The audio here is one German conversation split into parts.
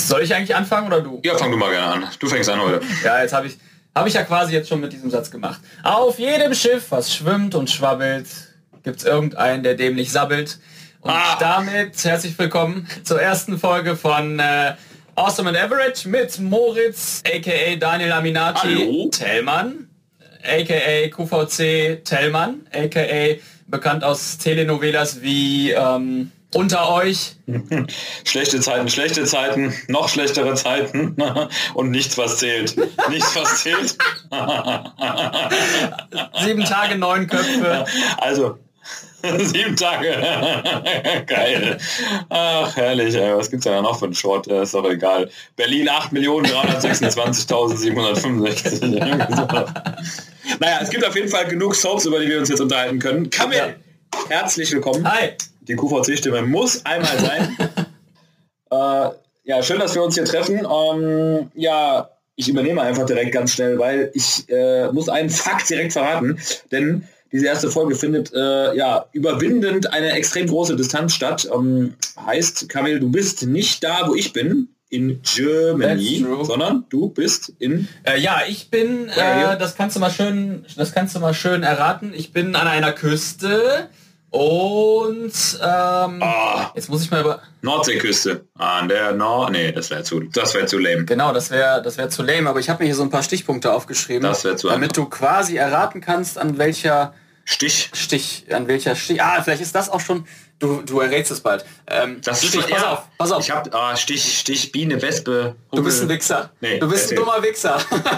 Soll ich eigentlich anfangen oder du? Ja, fang du mal gerne an. Du fängst an heute. Ja, jetzt habe ich ja quasi jetzt schon mit diesem Satz gemacht. Auf jedem Schiff, was schwimmt und schwabbelt, gibt's irgendeinen, der dämlich sabbelt. Und damit herzlich willkommen zur ersten Folge von Awesome and Average mit Moritz, a.k.a. Daniel Aminati. Hallo. Tellmann, a.k.a. QVC Tellmann, a.k.a. bekannt aus Telenovelas wie Unter euch. Schlechte Zeiten, noch schlechtere Zeiten und nichts, was zählt. Nichts, was zählt. 7 Tage, 9 Köpfe. Also, 7 Tage. Geil. Ach, herrlich. Ey. Was gibt's da noch für einen Schrott? Ist doch egal. Berlin 8.326.765. Naja, es gibt auf jeden Fall genug Soaps, über die wir uns jetzt unterhalten können. Kamil, herzlich willkommen. Hi. Die QVC-Stimme muss einmal sein. Ja, schön, dass wir uns hier treffen. Ja, ich übernehme einfach direkt ganz schnell, weil ich muss einen Fakt direkt verraten, denn diese erste Folge findet ja überwindend eine extrem große Distanz statt. Heißt, Kamil, du bist nicht da, wo ich bin, in Germany, sondern du bist in... ja, ich bin, das kannst du mal schön erraten, ich bin an einer Küste und jetzt muss ich mal über... Nordseeküste. An der nee, das wäre zu lame. Genau, das wäre zu lame, aber ich habe mir hier so ein paar Stichpunkte aufgeschrieben, Das wäre zu damit du quasi erraten kannst, an welcher Stich. Vielleicht ist das auch schon... Du errätst es bald. Das Stich, ist, pass auf. Ich hab Stich, Biene, Wespe. Du bist ein Wichser. Nee, du bist ein dummer Wichser.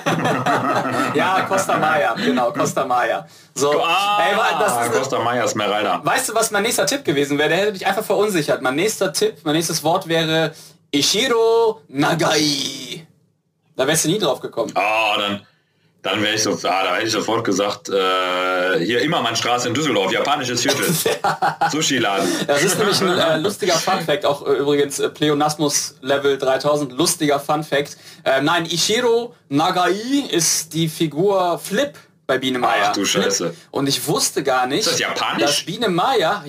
Ja, Costa Maya. Genau, Costa Maya. So. Costa Maya Esmeralda. Weißt du, was mein nächster Tipp gewesen wäre? Der hätte dich einfach verunsichert. Mein nächstes Wort wäre Ichiro Nagai. Da wärst du nie drauf gekommen. Dann wäre ich da hätte ich sofort gesagt, hier Immermannstraße in Düsseldorf, japanisches Viertel. Sushi-Laden. Das ist nämlich ein lustiger Funfact, auch übrigens Pleonasmus Level 3000, lustiger Funfact. Nein, Ichiro Nagai ist die Figur Flip bei Biene Maya. Ach du Scheiße. Und ich wusste gar nicht, ist das japanisch? dass Biene Maya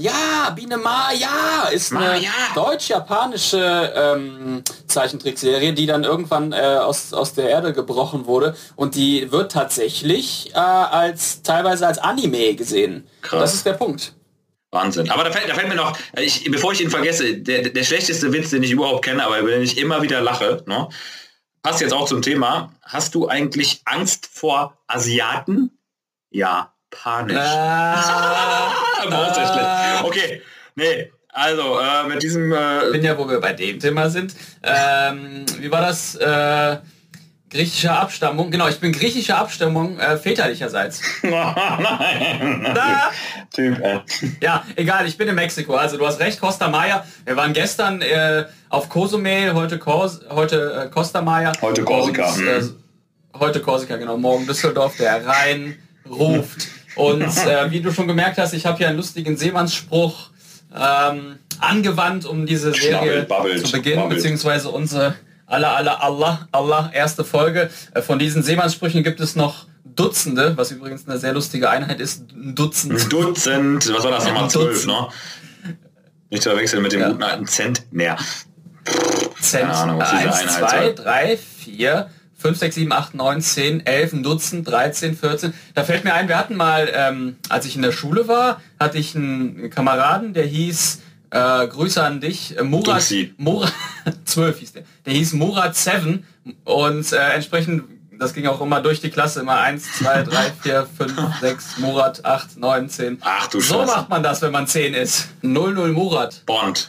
ist eine deutsch-japanische Zeichentrickserie, die dann irgendwann aus der Erde gebrochen wurde und die wird tatsächlich teilweise als Anime gesehen. Krass. Das ist der Punkt. Wahnsinn. Aber da fällt mir noch, bevor ich ihn vergesse, der schlechteste Witz, den ich überhaupt kenne, aber über den ich immer wieder lache, ne? Passt jetzt auch zum Thema. Hast du eigentlich Angst vor Asiaten? Ja, panisch. Okay, nee, also mit diesem... bin ja, wo wir bei dem Thema sind. Wie war das? Griechische Abstammung. Genau, ich bin griechischer Abstammung väterlicherseits. Nein. Typ, Ja, egal, ich bin in Mexiko. Also du hast recht, Costa Maya. Wir waren gestern auf Cozumel, heute Costa Maya. Heute Korsika. Heute Korsika, genau. Morgen Düsseldorf, der Rhein ruft. Und wie du schon gemerkt hast, ich habe hier einen lustigen Seemannsspruch angewandt, um diese Serie zu beginnen, beziehungsweise unsere Allah, erste Folge. Von diesen Seemannssprüchen gibt es noch Dutzende, was übrigens eine sehr lustige Einheit ist. Ein Dutzend, was war das nochmal? 12, ne? Nicht zu verwechseln mit dem guten alten Zentner. Cent. Keine Ahnung, was diese 1, Einheit 2, 3, 4, 5, 6, 7, 8, 9, 10, 11, ein Dutzend, 13, 14. Da fällt mir ein, wir hatten mal, als ich in der Schule war, hatte ich einen Kameraden, der hieß... Grüße an dich, Murat 12 hieß der. Der hieß Murat 7 und entsprechend, das ging auch immer durch die Klasse, immer 1, 2, 3, 4, 5, 6, Murat, 8, 9, 10. Ach du So Scheiße. macht man das, wenn man 10 ist. 00 Murat. Bond.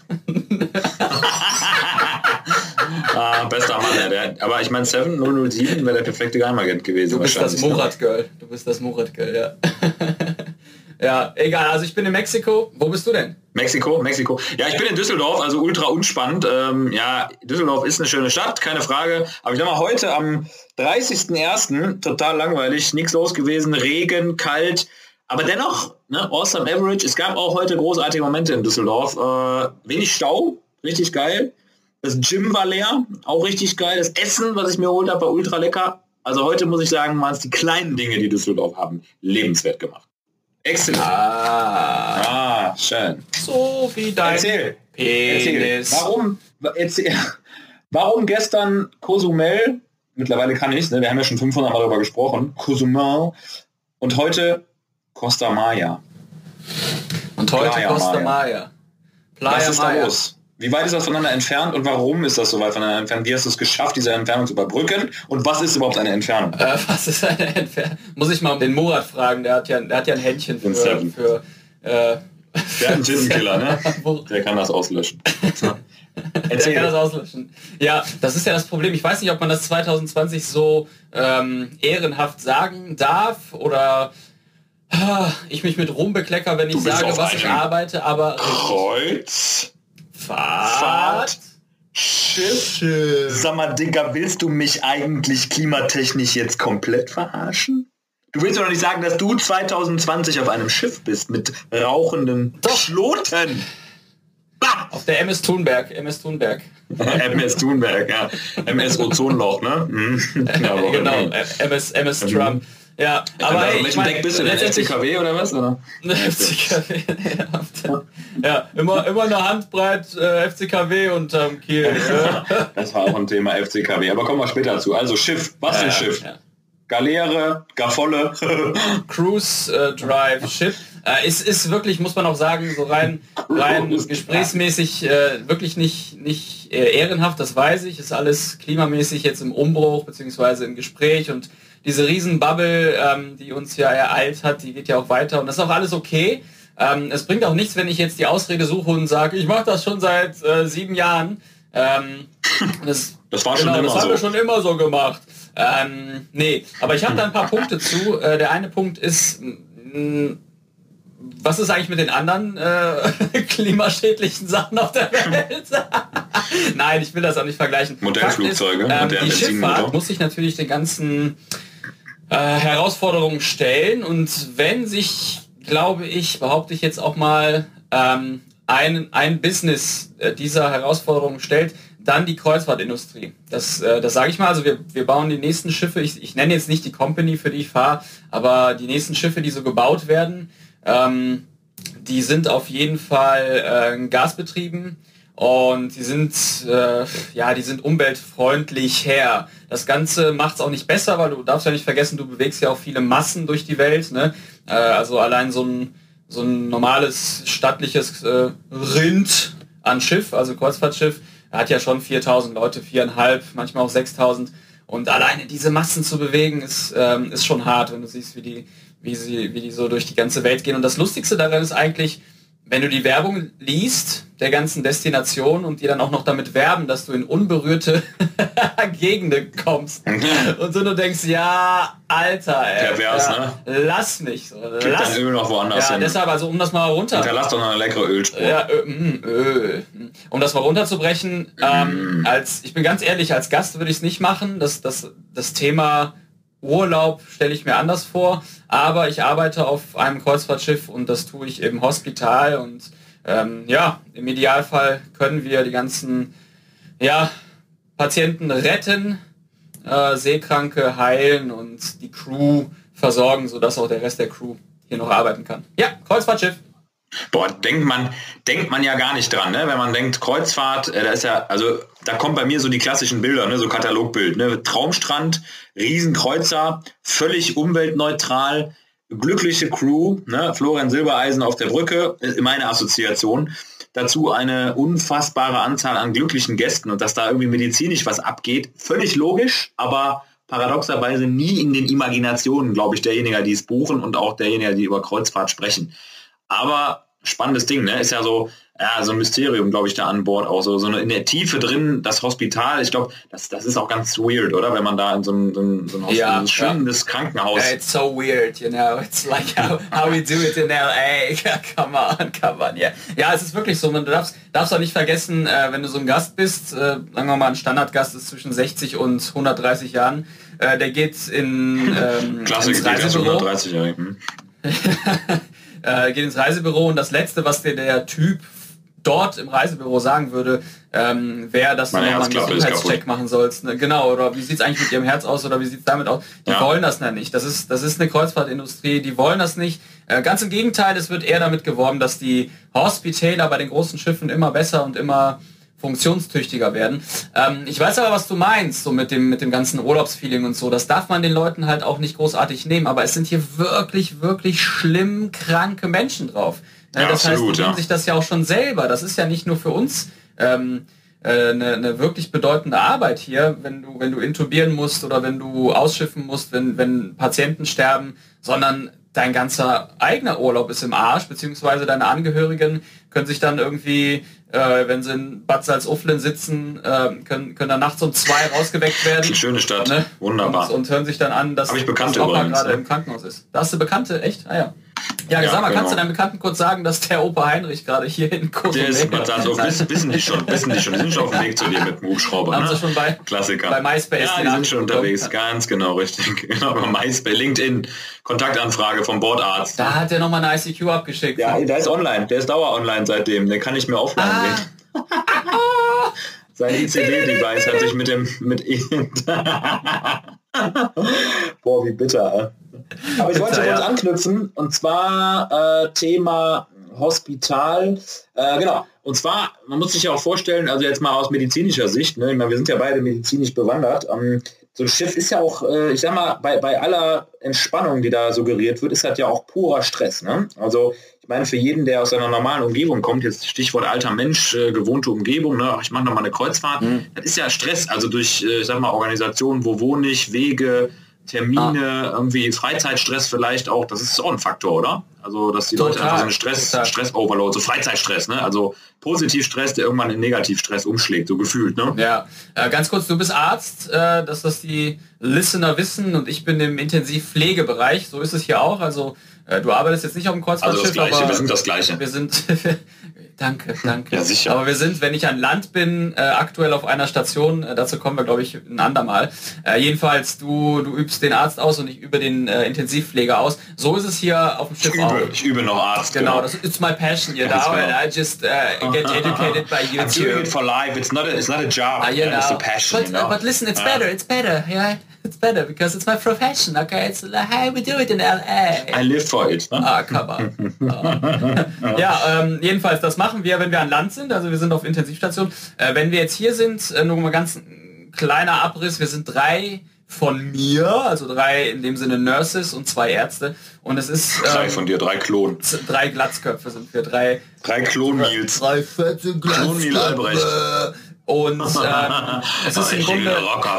Bester Mann, aber ich meine 7007 wäre der perfekte Geheimagent gewesen. Du bist das Murat-Girl, ja. Ja, egal, also ich bin in Mexiko. Wo bist du denn? Mexiko. Ja, ich bin in Düsseldorf, also ultra unspannend. Ja, Düsseldorf ist eine schöne Stadt, keine Frage. Aber ich sag mal, heute am 30.01. total langweilig, nichts los gewesen, Regen, kalt. Aber dennoch, ne, awesome average. Es gab auch heute großartige Momente in Düsseldorf. Wenig Stau, richtig geil. Das Gym war leer, auch richtig geil. Das Essen, was ich mir geholt habe, war ultra lecker. Also heute muss ich sagen, waren es die kleinen Dinge, die Düsseldorf haben, lebenswert gemacht. Exzellent. Schön. So wie dein Erzähl. Penis. Warum? Erzähl. Warum gestern Cozumel, mittlerweile kann ich, ne, wir haben ja schon 500 Mal darüber gesprochen, Cozumel, und heute Costa Maya. Und heute Playa Costa Maya. Was ist da los? Wie weit ist das voneinander entfernt und warum ist das so weit voneinander entfernt? Wie hast du es geschafft, diese Entfernung zu überbrücken? Und was ist überhaupt eine Entfernung? Was ist eine Entfernung? Muss ich mal den Murat fragen, der hat ja ein Händchen für der hat einen Tintenkiller, ne? Der kann das auslöschen. Der kann das auslöschen. Ja, das ist ja das Problem. Ich weiß nicht, ob man das 2020 so ehrenhaft sagen darf oder ich mich mit Ruhm beklecker, wenn ich sage, was ich arbeite, aber Fahrt, Schiff. Sag mal, Digga, willst du mich eigentlich klimatechnisch jetzt komplett verarschen? Du willst doch nicht sagen, dass du 2020 auf einem Schiff bist mit rauchenden Schloten. Bah! Auf der MS Thunberg. MS Thunberg, ja. MS Ozonloch, ne? Ja, genau, MS Trump. Ja, aber hey, welchen Deck bist du denn? FCKW oder was? Oder? FCKW, ja, immer eine Handbreit FCKW unterm Kiel. Das war auch ein Thema FCKW, aber kommen wir später dazu. Also Schiff, was für ein Schiff? Ja. Galeere, Gafolle. Cruise Drive Ship. Ist wirklich, muss man auch sagen, so rein gesprächsmäßig wirklich nicht ehrenhaft, das weiß ich. Ist alles klimamäßig jetzt im Umbruch beziehungsweise im Gespräch und diese Riesenbubble, die uns ja ereilt hat, die geht ja auch weiter und das ist auch alles okay. Es bringt auch nichts, wenn ich jetzt die Ausrede suche und sage, ich mache das schon seit 7 Jahren. Das haben wir schon immer so gemacht. Nee, aber ich habe da ein paar Punkte zu. Der eine Punkt ist, was ist eigentlich mit den anderen klimaschädlichen Sachen auf der Welt? Nein, ich will das auch nicht vergleichen. Modellflugzeuge. Die Schifffahrt muss sich natürlich den ganzen Herausforderungen stellen und wenn sich, behaupte ich jetzt auch mal, ein Business dieser Herausforderungen stellt, dann die Kreuzfahrtindustrie. Das sage ich mal. Also wir bauen die nächsten Schiffe, ich nenne jetzt nicht die Company, für die ich fahre, aber die nächsten Schiffe, die so gebaut werden, die sind auf jeden Fall gasbetrieben und die sind umweltfreundlich her. Das Ganze macht es auch nicht besser, weil du darfst ja nicht vergessen, du bewegst ja auch viele Massen durch die Welt. Ne? Also allein so ein normales stattliches Rind an Schiff, also Kreuzfahrtschiff, hat ja schon 4.000 Leute, 4.500, manchmal auch 6.000. Und alleine diese Massen zu bewegen, ist schon hart, wenn du siehst, wie die so durch die ganze Welt gehen. Und das Lustigste daran ist eigentlich, wenn du die Werbung liest der ganzen Destination und die dann auch noch damit werben, dass du in unberührte Gegenden kommst. Und so du denkst, ja, Alter, ey, pervers, ja, ne? Lass mich. So. Gib dein Öl noch woanders hin. Deshalb, also um das mal runter... Hinterlass doch noch eine leckere Ölspur. Ja, Öl. Um das mal runterzubrechen, ich bin ganz ehrlich, als Gast würde ich es nicht machen. Das Thema Urlaub stelle ich mir anders vor, aber ich arbeite auf einem Kreuzfahrtschiff und das tue ich im Hospital und im Idealfall können wir die ganzen Patienten retten, Seekranke heilen und die Crew versorgen, sodass auch der Rest der Crew hier noch arbeiten kann. Ja, Kreuzfahrtschiff. Boah, denkt man ja gar nicht dran, ne? Wenn man denkt, Kreuzfahrt, da kommt bei mir so die klassischen Bilder, ne? So Katalogbild, ne? Traumstrand, Riesenkreuzer, völlig umweltneutral, glückliche Crew, ne? Florian Silbereisen auf der Brücke, meine Assoziation. Dazu eine unfassbare Anzahl an glücklichen Gästen und dass da irgendwie medizinisch was abgeht, völlig logisch, aber paradoxerweise nie in den Imaginationen, glaube ich, derjenigen, die es buchen und auch derjenigen, die über Kreuzfahrt sprechen. Aber spannendes Ding, ne? Ist ja so ein Mysterium, glaube ich, da an Bord auch so in der Tiefe drin, das Hospital. Ich glaube, das ist auch ganz weird, oder? Wenn man da in so ein schwimmendes Krankenhaus... It's so weird, you know. It's like how we do it in LA. Come on, yeah. Ja, es ist wirklich so. Du darfst auch nicht vergessen, wenn du so ein Gast bist, sagen wir mal, ein Standardgast ist zwischen 60 und 130 Jahren, der geht ins Reisebüro. 130 Jahre. Geht ins Reisebüro und das Letzte, was dir der Typ dort im Reisebüro sagen würde, wäre, dass du nochmal einen Gesundheitscheck machen sollst. Genau, oder wie sieht es eigentlich mit ihrem Herz aus oder wie sieht es damit aus? Die wollen das nicht. Das ist eine Kreuzfahrtindustrie, die wollen das nicht. Ganz im Gegenteil, es wird eher damit geworben, dass die Hospitaler bei den großen Schiffen immer besser und immer funktionstüchtiger werden. Ich weiß aber, was du meinst, so mit dem ganzen Urlaubsfeeling und so. Das darf man den Leuten halt auch nicht großartig nehmen, aber es sind hier wirklich, wirklich schlimm kranke Menschen drauf. Ja, das absolut, heißt, die nehmen sich das ja auch schon selber. Das ist ja nicht nur für uns eine wirklich bedeutende Arbeit hier, wenn du intubieren musst oder wenn du ausschiffen musst, wenn Patienten sterben, sondern dein ganzer eigener Urlaub ist im Arsch, beziehungsweise deine Angehörigen können sich dann irgendwie, wenn sie in Bad Salzuflen sitzen, können dann nachts um 2 rausgeweckt werden. Die schöne Stadt, ne? Wunderbar. Und hören sich dann an, dass das Opa gerade im Krankenhaus ist. Da hast du Bekannte, echt? Ah ja. Ja, sag mal, kannst du deinen Bekannten kurz sagen, dass der Opa Heinrich gerade hier in Kurs der ist Bad Salzuflen, wissen die schon. Die sind schon auf dem Weg zu dir mit dem Hubschrauber. Haben sie schon bei Klassiker. Bei MySpace. Ja, die sind schon unterwegs, ganz genau, richtig. Genau, bei MySpace, LinkedIn, Kontaktanfrage vom Bordarzt. Da hat er nochmal eine ICQ abgeschickt. Ja, der ist online, der ist dauer-online seitdem, den kann ich mir offline sehen. Sein ICD-Device hat sich Boah, wie bitter. Aber ich wollte kurz anknüpfen, und zwar Thema Hospital. Genau, und zwar, man muss sich ja auch vorstellen, also jetzt mal aus medizinischer Sicht, ne, ich meine, wir sind ja beide medizinisch bewandert, so ein Schiff ist ja auch, ich sag mal, bei aller Entspannung, die da suggeriert wird, ist das ja auch purer Stress. Ne? Also ich meine, für jeden, der aus einer normalen Umgebung kommt, jetzt Stichwort alter Mensch, gewohnte Umgebung, ne? Ich mache nochmal eine Kreuzfahrt, das ist ja Stress, also durch, ich sag mal, Organisationen, wo wohne ich, Wege, Termine, irgendwie Freizeitstress vielleicht auch, das ist auch ein Faktor, oder? Also, dass die Leute einfach so eine Stress-Overload, so Freizeitstress, ne? Also Positivstress, der irgendwann in Negativstress umschlägt, so gefühlt, ne? Ja, ganz kurz, du bist Arzt, dass das die Listener wissen, und ich bin im Intensivpflegebereich, so ist es hier auch, also du arbeitest jetzt nicht auf dem Kreuzfahrtschiff, also das Gleiche, aber wir sind das Gleiche. Wir sind Danke. Ja, sicher. Aber wir sind, wenn ich an Land bin, aktuell auf einer Station, dazu kommen wir, glaube ich, ein andermal. Jedenfalls, du übst den Arzt aus und ich übe den Intensivpfleger aus. So ist es hier auf dem Schiff auch. Ich übe noch Arzt. Genau, das ist my passion, you know, and I just get educated by YouTube. I'm doing it for life, it's not a job, it's a passion. But listen, it's better, yeah. It's better because it's my profession, okay? It's how we do it in LA. I live for it. Ne? Ah, come on. Ja, jedenfalls, das machen wir, wenn wir an Land sind. Also wir sind auf Intensivstation. Wenn wir jetzt hier sind, nur mal ganz kleiner Abriss. Wir sind 3 von mir, also 3 in dem Sinne Nurses und 2 Ärzte. Und es ist... 3 von dir, 3 Klon. 3 Glatzköpfe sind wir, 3 Klon-Meals. 3 fette Klon-Meal Albrecht. Und es ist im Grunde...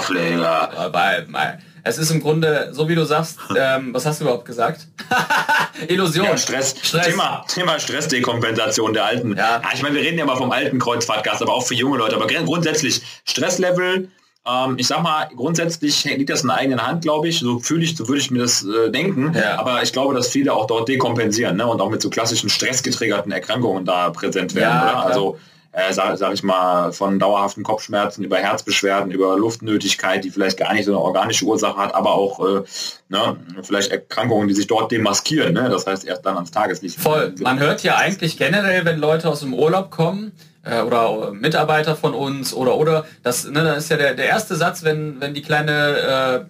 Es ist im Grunde, so wie du sagst, was hast du überhaupt gesagt? Illusion. Ja, Stress. Thema Stressdekompensation der alten. Ja. Ich meine, wir reden ja mal vom alten Kreuzfahrtgast, aber auch für junge Leute. Aber grundsätzlich Stresslevel, ich sag mal, grundsätzlich liegt das in der eigenen Hand, glaube ich. So würde ich mir das denken. Ja. Aber ich glaube, dass viele auch dort dekompensieren, ne? Und auch mit so klassischen stressgetriggerten Erkrankungen da präsent werden. Ja, also sag ich mal, von dauerhaften Kopfschmerzen über Herzbeschwerden, über Luftnötigkeit, die vielleicht gar nicht so eine organische Ursache hat, aber auch vielleicht Erkrankungen, die sich dort demaskieren. Ne? Das heißt, erst dann ans Tageslicht. Voll. Man hört ja eigentlich generell, wenn Leute aus dem Urlaub kommen, oder Mitarbeiter von uns, oder das, ne, das ist ja der erste Satz, wenn die kleine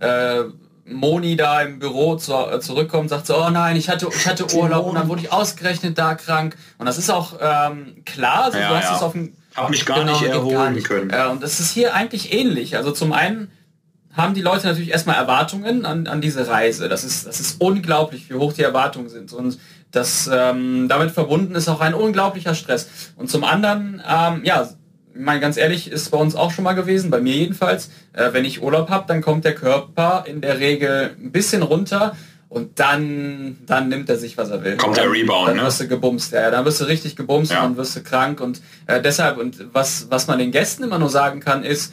Moni da im Büro zurückkommt, sagt so, oh nein, ich hatte Urlaub und dann wurde ich ausgerechnet da krank. Und das ist auch klar, also du hast es auf dem... Hab mich gar nicht erholen können. Und das ist hier eigentlich ähnlich. Also zum einen haben die Leute natürlich erstmal Erwartungen an diese Reise. Das ist unglaublich, wie hoch die Erwartungen sind. Und das damit verbunden ist auch ein unglaublicher Stress. Und zum anderen, ich meine, ganz ehrlich, ist bei uns auch schon mal gewesen, bei mir jedenfalls, wenn ich Urlaub habe, dann kommt der Körper in der Regel ein bisschen runter und dann nimmt er sich, was er will. Kommt der Rebound, dann wirst du gebumst, dann wirst du richtig gebumst und dann wirst du krank und deshalb, und was man den Gästen immer nur sagen kann, ist,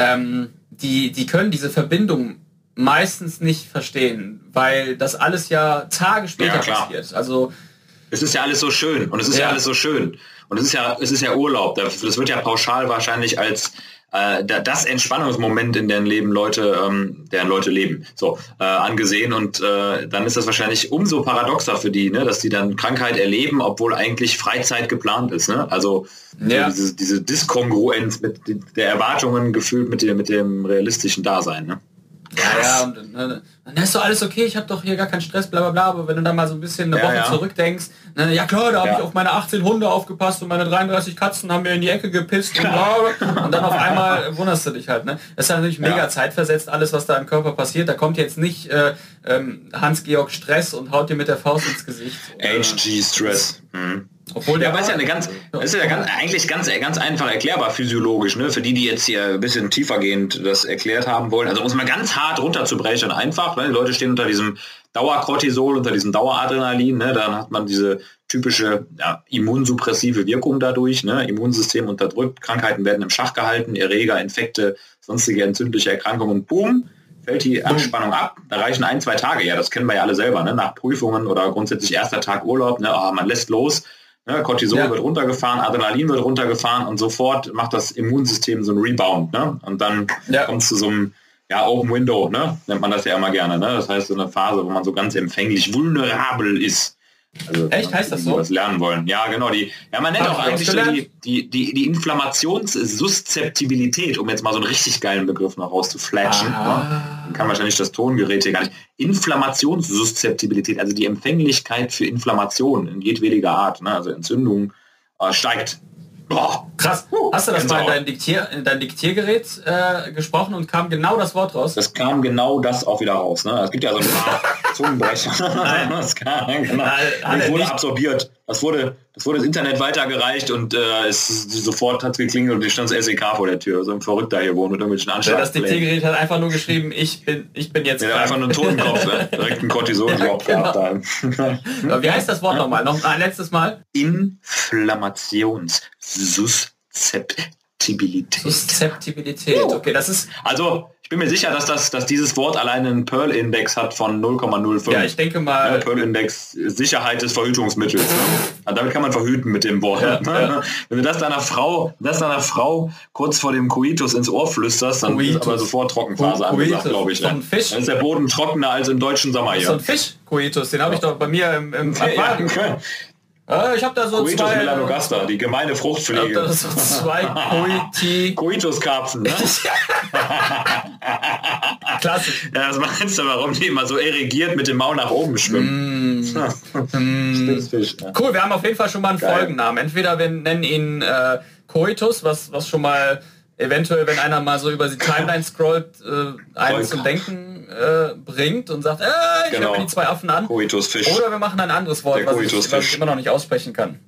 die können diese Verbindung meistens nicht verstehen, weil das alles ja Tage später passiert. Also es ist ja alles so schön und es ist ja alles so schön. Und es ist ja Urlaub. Das wird ja pauschal wahrscheinlich als das Entspannungsmoment in deren Leben deren Leute leben, angesehen. Und dann ist das wahrscheinlich umso paradoxer für die, ne, dass die dann Krankheit erleben, obwohl eigentlich Freizeit geplant ist. Ne? Also diese Diskongruenz mit der Erwartungen gefühlt mit dem realistischen Dasein. Ne? Ja, und dann ist doch alles okay, ich habe doch hier gar keinen Stress, bla bla bla, aber wenn du dann mal so ein bisschen eine Woche zurückdenkst, ja klar, da habe ich auf meine 18 Hunde aufgepasst und meine 33 Katzen haben mir in die Ecke gepisst und dann auf einmal wunderst du dich halt. Ne? Das ist natürlich mega zeitversetzt, alles, was da im Körper passiert. Da kommt jetzt nicht Hans-Georg Stress und haut dir mit der Faust ins Gesicht. HG Stress. Obwohl der ist eigentlich ganz einfach erklärbar physiologisch, ne? Für die jetzt hier ein bisschen tiefergehend das erklärt haben wollen. Also um es mal ganz hart runterzubrechen, einfach, ne? Die Leute stehen unter diesem Dauercortisol, unter diesem Daueradrenalin, ne? Dann hat man diese typische immunsuppressive Wirkung dadurch, ne? Immunsystem unterdrückt, Krankheiten werden im Schach gehalten, Erreger, Infekte, sonstige entzündliche Erkrankungen, boom, fällt die Anspannung ab. Da reichen 1-2 Tage, das kennen wir ja alle selber, ne? Nach Prüfungen oder grundsätzlich erster Tag Urlaub, ne? Man lässt los. Ne, Cortisol wird runtergefahren, Adrenalin wird runtergefahren und sofort macht das Immunsystem so einen Rebound. Ne? Und dann kommt es zu so einem Open Window, ne? Nennt man das ja immer gerne. Ne? Das heißt so eine Phase, wo man so ganz empfänglich, vulnerabel ist. Also, echt, heißt das so? Was lernen wollen. Ja, genau. Man nennt auch eigentlich so die Inflammationssuszeptibilität, um jetzt mal so einen richtig geilen Begriff noch rauszuflashen. Ne? Dann kann wahrscheinlich das Tongerät hier gar nicht. Inflammationssuszeptibilität, also die Empfänglichkeit für Inflammation in jedwediger Art, ne? Also Entzündung steigt. Boah, krass. Hast du das mal in dein Diktiergerät gesprochen und kam genau das Wort raus? Das kam genau das auch wieder raus. Ne? Es gibt ja so ein paar Zungenbrecher. Das wurde absorbiert. Das wurde ins Internet weitergereicht und sofort hat es geklingelt und stand das SEK vor der Tür. So ein Verrückter hier wohnt mit irgendwelchen Anschlag. Das Diktiergerät hat einfach nur geschrieben, ich bin jetzt krank. Einfach nur einen Totenkopf, ne? Direkt einen Cortison-Drop gehabt. Wie heißt das Wort nochmal? Noch ein letztes Mal? Inflammationssuszeptibilität. Susceptibilität, okay, das ist... Also, ich bin mir sicher, dass dieses Wort alleine einen Pearl-Index hat von 0,05. Ja, ich denke mal... Ja, Pearl-Index, Sicherheit des Verhütungsmittels. Ne? Also damit kann man verhüten mit dem Wort. Ja. Wenn du das deiner Frau kurz vor dem Coitus ins Ohr flüsterst, dann ist aber sofort Trockenphase angesagt, glaube ich. Ein Fisch. Dann ist der Boden trockener als im deutschen Sommer hier. So ein Fisch, Coitus, den habe ich doch bei mir im Aquarium. Ich habe da so Coitus zwei... melanogaster, die gemeine Fruchtpflege. Ich habe da so zwei Coituskarpfen, ne? Klasse. Ja, das meinst du, warum die immer so erregiert mit dem Maul nach oben schwimmen. Fisch, ja. Cool, wir haben auf jeden Fall schon mal einen Folgennamen. Entweder wir nennen ihn Coitus, was schon mal eventuell, wenn einer mal so über die Timeline scrollt, einen zum Denken bringt und sagt, ich höre mir die zwei Affen an. Coitusfisch. Oder wir machen ein anderes Wort, was ich immer noch nicht aussprechen kann.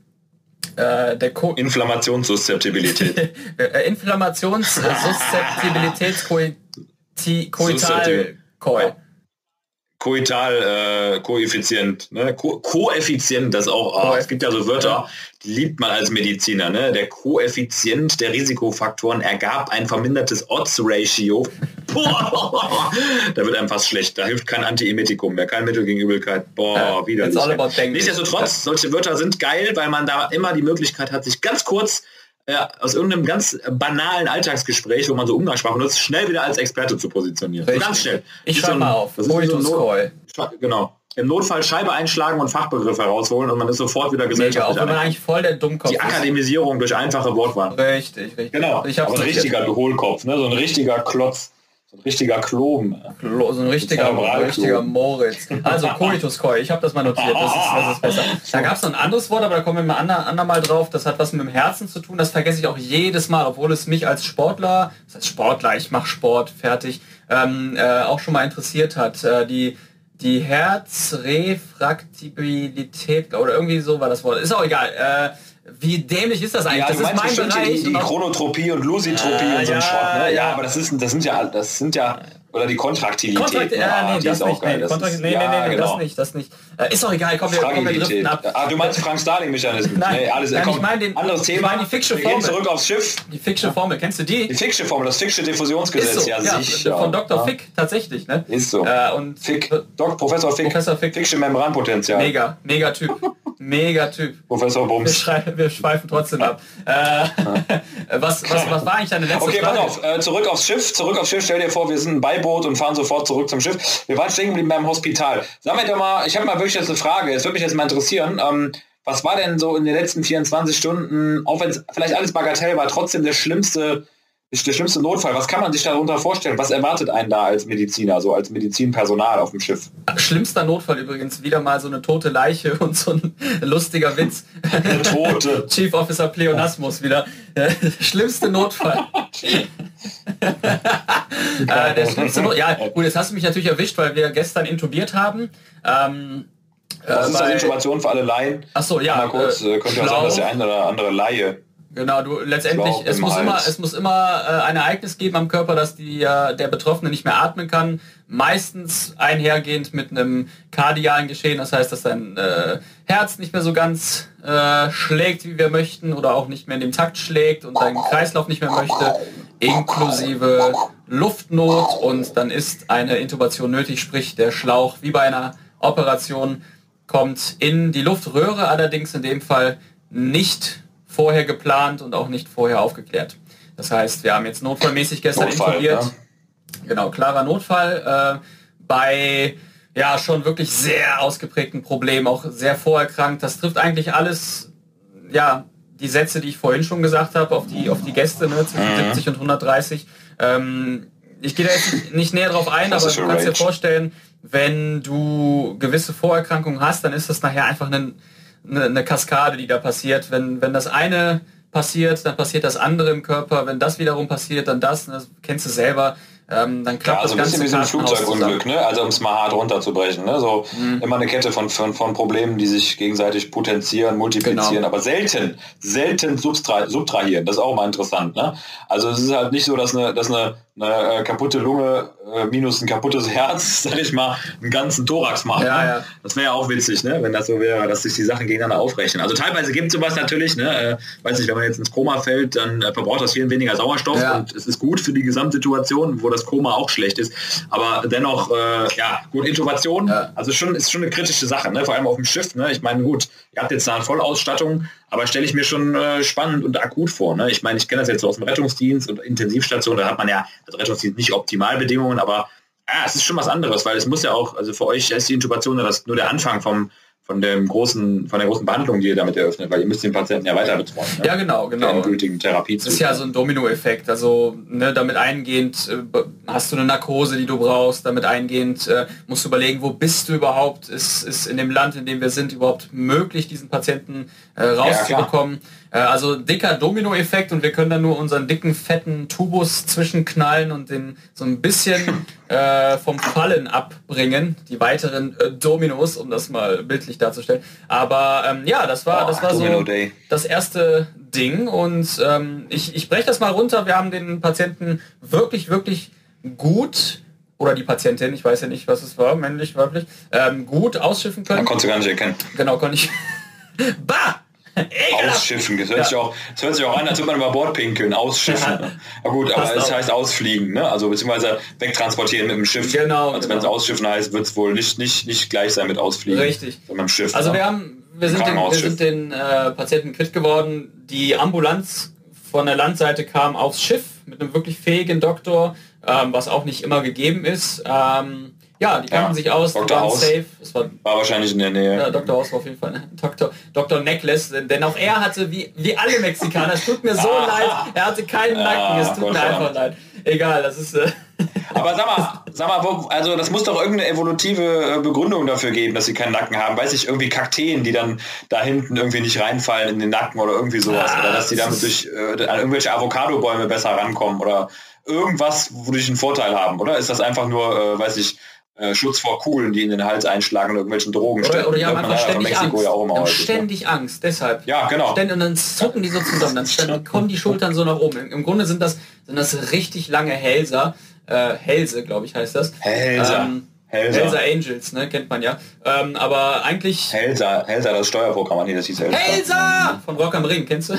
Inflammationssuszeptibilität. Inflammationssuszeptibilität Koeffizient, ne? Koeffizient, das auch, es gibt ja so Wörter, die liebt man als Mediziner, ne? Der Koeffizient der Risikofaktoren ergab ein vermindertes Odds-Ratio. Da wird einem fast schlecht, da hilft kein Antiemetikum mehr, kein Mittel gegen Übelkeit. Widerlich. Nichtsdestotrotz, solche Wörter sind geil, weil man da immer die Möglichkeit hat, sich ganz kurz aus irgendeinem ganz banalen Alltagsgespräch, wo man so Umgangssprache benutzt, schnell wieder als Experte zu positionieren. So ganz schnell. Ich schreibe mal auf. Genau. Im Notfall Scheibe einschlagen und Fachbegriffe herausholen und man ist sofort wieder gesellschaftlich. Auch wenn man eigentlich voll der Dummkopf ist. Die Akademisierung durch einfache Wortwahl. Richtig. Genau. Aber ein richtiger Hohlkopf, ne? So ein richtiger Klotz. So ein richtiger Kloben. So ein richtiger Moritz. Also Coitus-Koi, ich habe das mal notiert, das ist besser. Da gab es noch ein anderes Wort, aber da kommen wir mal andermal drauf. Das hat was mit dem Herzen zu tun, das vergesse ich auch jedes Mal, obwohl es mich als Sportler, ich mache Sport, fertig, auch schon mal interessiert hat. Die Herzrefraktibilität, oder irgendwie so war das Wort. Ist auch egal. Wie dämlich ist das eigentlich? Ja, das ist mein Bereich. Die Chronotropie und Lusitropie und so ein Schrott. Ne? Ja, aber das sind ja oder die Kontraktilität. Das nicht. Ist doch egal, komm, wir driften ab. Du meinst Frank-Starling-Mechanismus? Nein, ich meine anderes Thema. Die Ficksche Formel. Wir gehen zurück aufs Schiff. Die Ficksche Formel, kennst du die? Die Ficksche Formel, das Ficksche Diffusionsgesetz, so, sicher. Von Dr. Fick, tatsächlich, ne? Ist so. Und Professor Fick. Ficksche Membranpotenzial. Mega Typ. Professor Bums. Wir schweifen trotzdem ab. Was war eigentlich deine letzte Frage? Okay, pass auf, zurück aufs Schiff, stell dir vor, wir sind ein Beiboot und fahren sofort zurück zum Schiff. Wir waren stehen geblieben beim Hospital. Sag mir doch mal, ich habe mal wirklich jetzt eine Frage, es würde mich jetzt mal interessieren, was war denn so in den letzten 24 Stunden, auch wenn es vielleicht alles Bagatell war, trotzdem der schlimmste der schlimmste Notfall, was kann man sich darunter vorstellen? Was erwartet einen da als Mediziner, so als Medizinpersonal auf dem Schiff? Schlimmster Notfall übrigens, wieder mal so eine tote Leiche und so ein lustiger Witz. Eine Tote. Chief Officer Pleonasmus wieder. Schlimmste Notfall. Der schlimmste Notfall. Ja, gut, jetzt hast du mich natürlich erwischt, weil wir gestern intubiert haben. Das ist eine Information für alle Laien. Achso, ja. Mal kurz, könnte ja sein, dass der eine oder andere Laie. Genau, letztendlich, es muss immer ein Ereignis geben am Körper, dass der Betroffene nicht mehr atmen kann. Meistens einhergehend mit einem kardialen Geschehen, das heißt, dass dein Herz nicht mehr so ganz schlägt, wie wir möchten, oder auch nicht mehr in dem Takt schlägt und dein Kreislauf nicht mehr möchte, inklusive Luftnot, und dann ist eine Intubation nötig, sprich der Schlauch wie bei einer Operation kommt in die Luftröhre, allerdings in dem Fall nicht vorher geplant und auch nicht vorher aufgeklärt. Das heißt, wir haben jetzt notfallmäßig gestern intubiert. Ja. Genau, klarer Notfall. Bei schon wirklich sehr ausgeprägten Problemen, auch sehr vorerkrankt. Das trifft eigentlich alles, die Sätze, die ich vorhin schon gesagt habe, auf die Gäste, ne, zwischen 70 und 130. Ich gehe da jetzt nicht näher drauf ein, aber du kannst dir vorstellen, wenn du gewisse Vorerkrankungen hast, dann ist das nachher einfach eine Kaskade, die da passiert. Wenn das eine passiert, dann passiert das andere im Körper. Wenn das wiederum passiert, dann das kennst du selber. Dann klappt das Ganze. Also ein bisschen wie so ein Flugzeugunglück, ne? Also um es mal hart runterzubrechen. Ne? So immer eine Kette von Problemen, die sich gegenseitig potenzieren, multiplizieren, aber selten subtrahieren. Das ist auch mal interessant. Ne? Also es ist halt nicht so, dass eine kaputte Lunge minus ein kaputtes Herz, sag ich mal, einen ganzen Thorax macht. Ja, ne? Ja. Das wäre ja auch witzig, ne? Wenn das so wäre, dass sich die Sachen gegeneinander aufrechnen. Also teilweise gibt es sowas natürlich, ne? Weiß nicht, wenn man jetzt ins Koma fällt, dann verbraucht das Hirn weniger Sauerstoff und es ist gut für die Gesamtsituation, wo das Koma auch schlecht ist. Aber dennoch, gut, Intubation, also ist schon eine kritische Sache, ne? Vor allem auf dem Schiff. Ne? Ich meine, gut, ihr habt jetzt eine Vollausstattung, aber stelle ich mir schon spannend und akut vor. Ne? Ich meine, ich kenne das jetzt so aus dem Rettungsdienst und Intensivstation, da hat man ja als Rettungsdienst nicht Optimalbedingungen, aber es ist schon was anderes, weil es muss ja auch, also für euch ist die Intubation nur der Anfang von der großen Behandlung, die ihr damit eröffnet, weil ihr müsst den Patienten ja weiter betreuen. Ne? Ja, genau. Der endgültigen Therapie. Das ist ja so ein Dominoeffekt. Also damit eingehend hast du eine Narkose, die du brauchst. Damit eingehend musst du überlegen, wo bist du überhaupt? Ist in dem Land, in dem wir sind, überhaupt möglich, diesen Patienten rauszubekommen? Also dicker Dominoeffekt, und wir können dann nur unseren dicken, fetten Tubus zwischenknallen und den so ein bisschen vom Fallen abbringen. Die weiteren Dominos, um das mal bildlich darzustellen. Aber das war so Day. Das erste Ding, und ich breche das mal runter. Wir haben den Patienten wirklich, wirklich gut, oder die Patientin, ich weiß ja nicht, was es war, männlich, weiblich, gut ausschiffen können. Konntest du gar nicht erkennen. Genau, konnte ich. Bah! Ausschiffen, das hört sich auch an, als würde man über Bord pinkeln, ausschiffen. Ja gut, aber es heißt ausfliegen, ne? Also beziehungsweise wegtransportieren mit dem Schiff. Genau. Also wenn es ausschiffen heißt, wird es wohl nicht gleich sein mit ausfliegen. Richtig. Sondern mit dem Schiff. Also wir sind den Patienten quitt geworden. Die Ambulanz von der Landseite kam aufs Schiff mit einem wirklich fähigen Doktor, was auch nicht immer gegeben ist. Die kannten sich aus, die waren safe. Es war wahrscheinlich in der Nähe. Ja, Dr. House war auf jeden Fall, ne? Dr. Necklace, denn auch er hatte, wie alle Mexikaner, es tut mir so leid, er hatte keinen Nacken, es tut mir einfach leid. Egal, das ist... Aber sag mal, also das muss doch irgendeine evolutive Begründung dafür geben, dass sie keinen Nacken haben. Weiß ich, irgendwie Kakteen, die dann da hinten irgendwie nicht reinfallen in den Nacken oder irgendwie sowas. Oder dass die damit durch an irgendwelche Avocado-Bäume besser rankommen oder irgendwas, wodurch einen Vorteil haben, oder? Ist das einfach nur, Schutz vor Kugeln, die in den Hals einschlagen oder irgendwelchen Drogen. Oder die haben einfach ständig Angst. Ja auch ständig Angst, deshalb. Ja, genau. Und dann zucken die so zusammen, dann kommen die Schultern so nach oben. Im Grunde sind das richtig lange Hälse, glaube ich, heißt das. Helser Angels, ne, kennt man ja. Aber eigentlich... Helser, das Steuerprogramm, das hieß Helser! Von Rock am Ring, kennst du?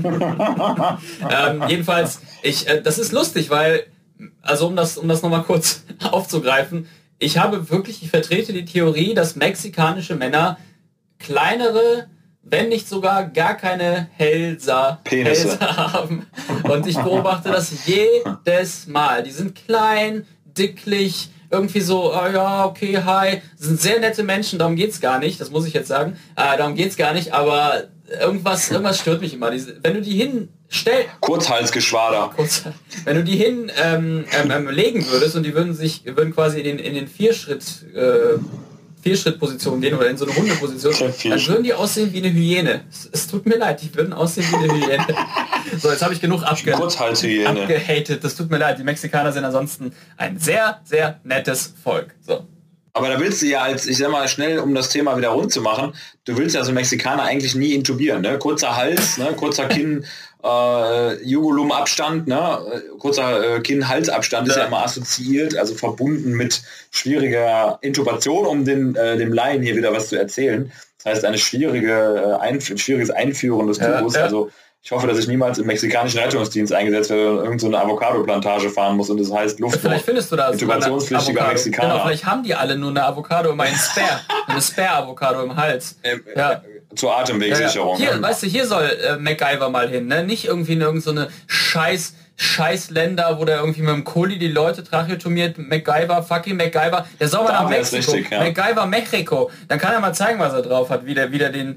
Jedenfalls, das ist lustig, weil, also um das nochmal kurz aufzugreifen, ich vertrete die Theorie, dass mexikanische Männer kleinere, wenn nicht sogar gar keine Hälse haben. Und ich beobachte das jedes Mal. Die sind klein, dicklich, irgendwie so, okay, hi. Das sind sehr nette Menschen, darum geht's gar nicht, das muss ich jetzt sagen. Darum geht's gar nicht, aber irgendwas stört mich immer. Wenn du die hinstellst... Kurzhalsgeschwader. Wenn du die hin legen würdest und die würden quasi in den Vierschrittposition gehen oder in so eine Hundeposition, dann würden die aussehen wie eine Hyäne. Es tut mir leid, die würden aussehen wie eine Hyäne. So, jetzt habe ich genug abgehatet. Das tut mir leid. Die Mexikaner sind ansonsten ein sehr, sehr nettes Volk. So. Aber da willst du ja ich sag mal, schnell, um das Thema wieder rund zu machen, du willst ja so einen Mexikaner eigentlich nie intubieren, ne? Kurzer Hals, ne? Kurzer Kinn, Jugulum-Abstand, ne? Kurzer Kinn-Hals-Abstand ist ja immer assoziiert, also verbunden mit schwieriger Intubation, um dem Laien hier wieder was zu erzählen. Das heißt, ein schwieriges Einführen des Tuchus, also ich hoffe, dass ich niemals im mexikanischen Rettungsdienst eingesetzt werde und irgend so eine Avocado-Plantage fahren muss und das heißt Luft. Vielleicht findest du das. Intubationspflichtiger Mexikaner. Genau, vielleicht haben die alle nur eine Avocado, immer ein Spare. Eine Spare-Avocado im Hals. Zur Atemwegsicherung. Hier, weißt du, hier soll MacGyver mal hin, ne? Nicht irgendwie in irgendeine Scheiß-Länder, wo der irgendwie mit dem Kohli die Leute tracheotomiert. Fucking MacGyver. Der soll mal nach Mexiko. Richtig, ja. MacGyver Mexiko. Dann kann er mal zeigen, was er drauf hat. Wie er den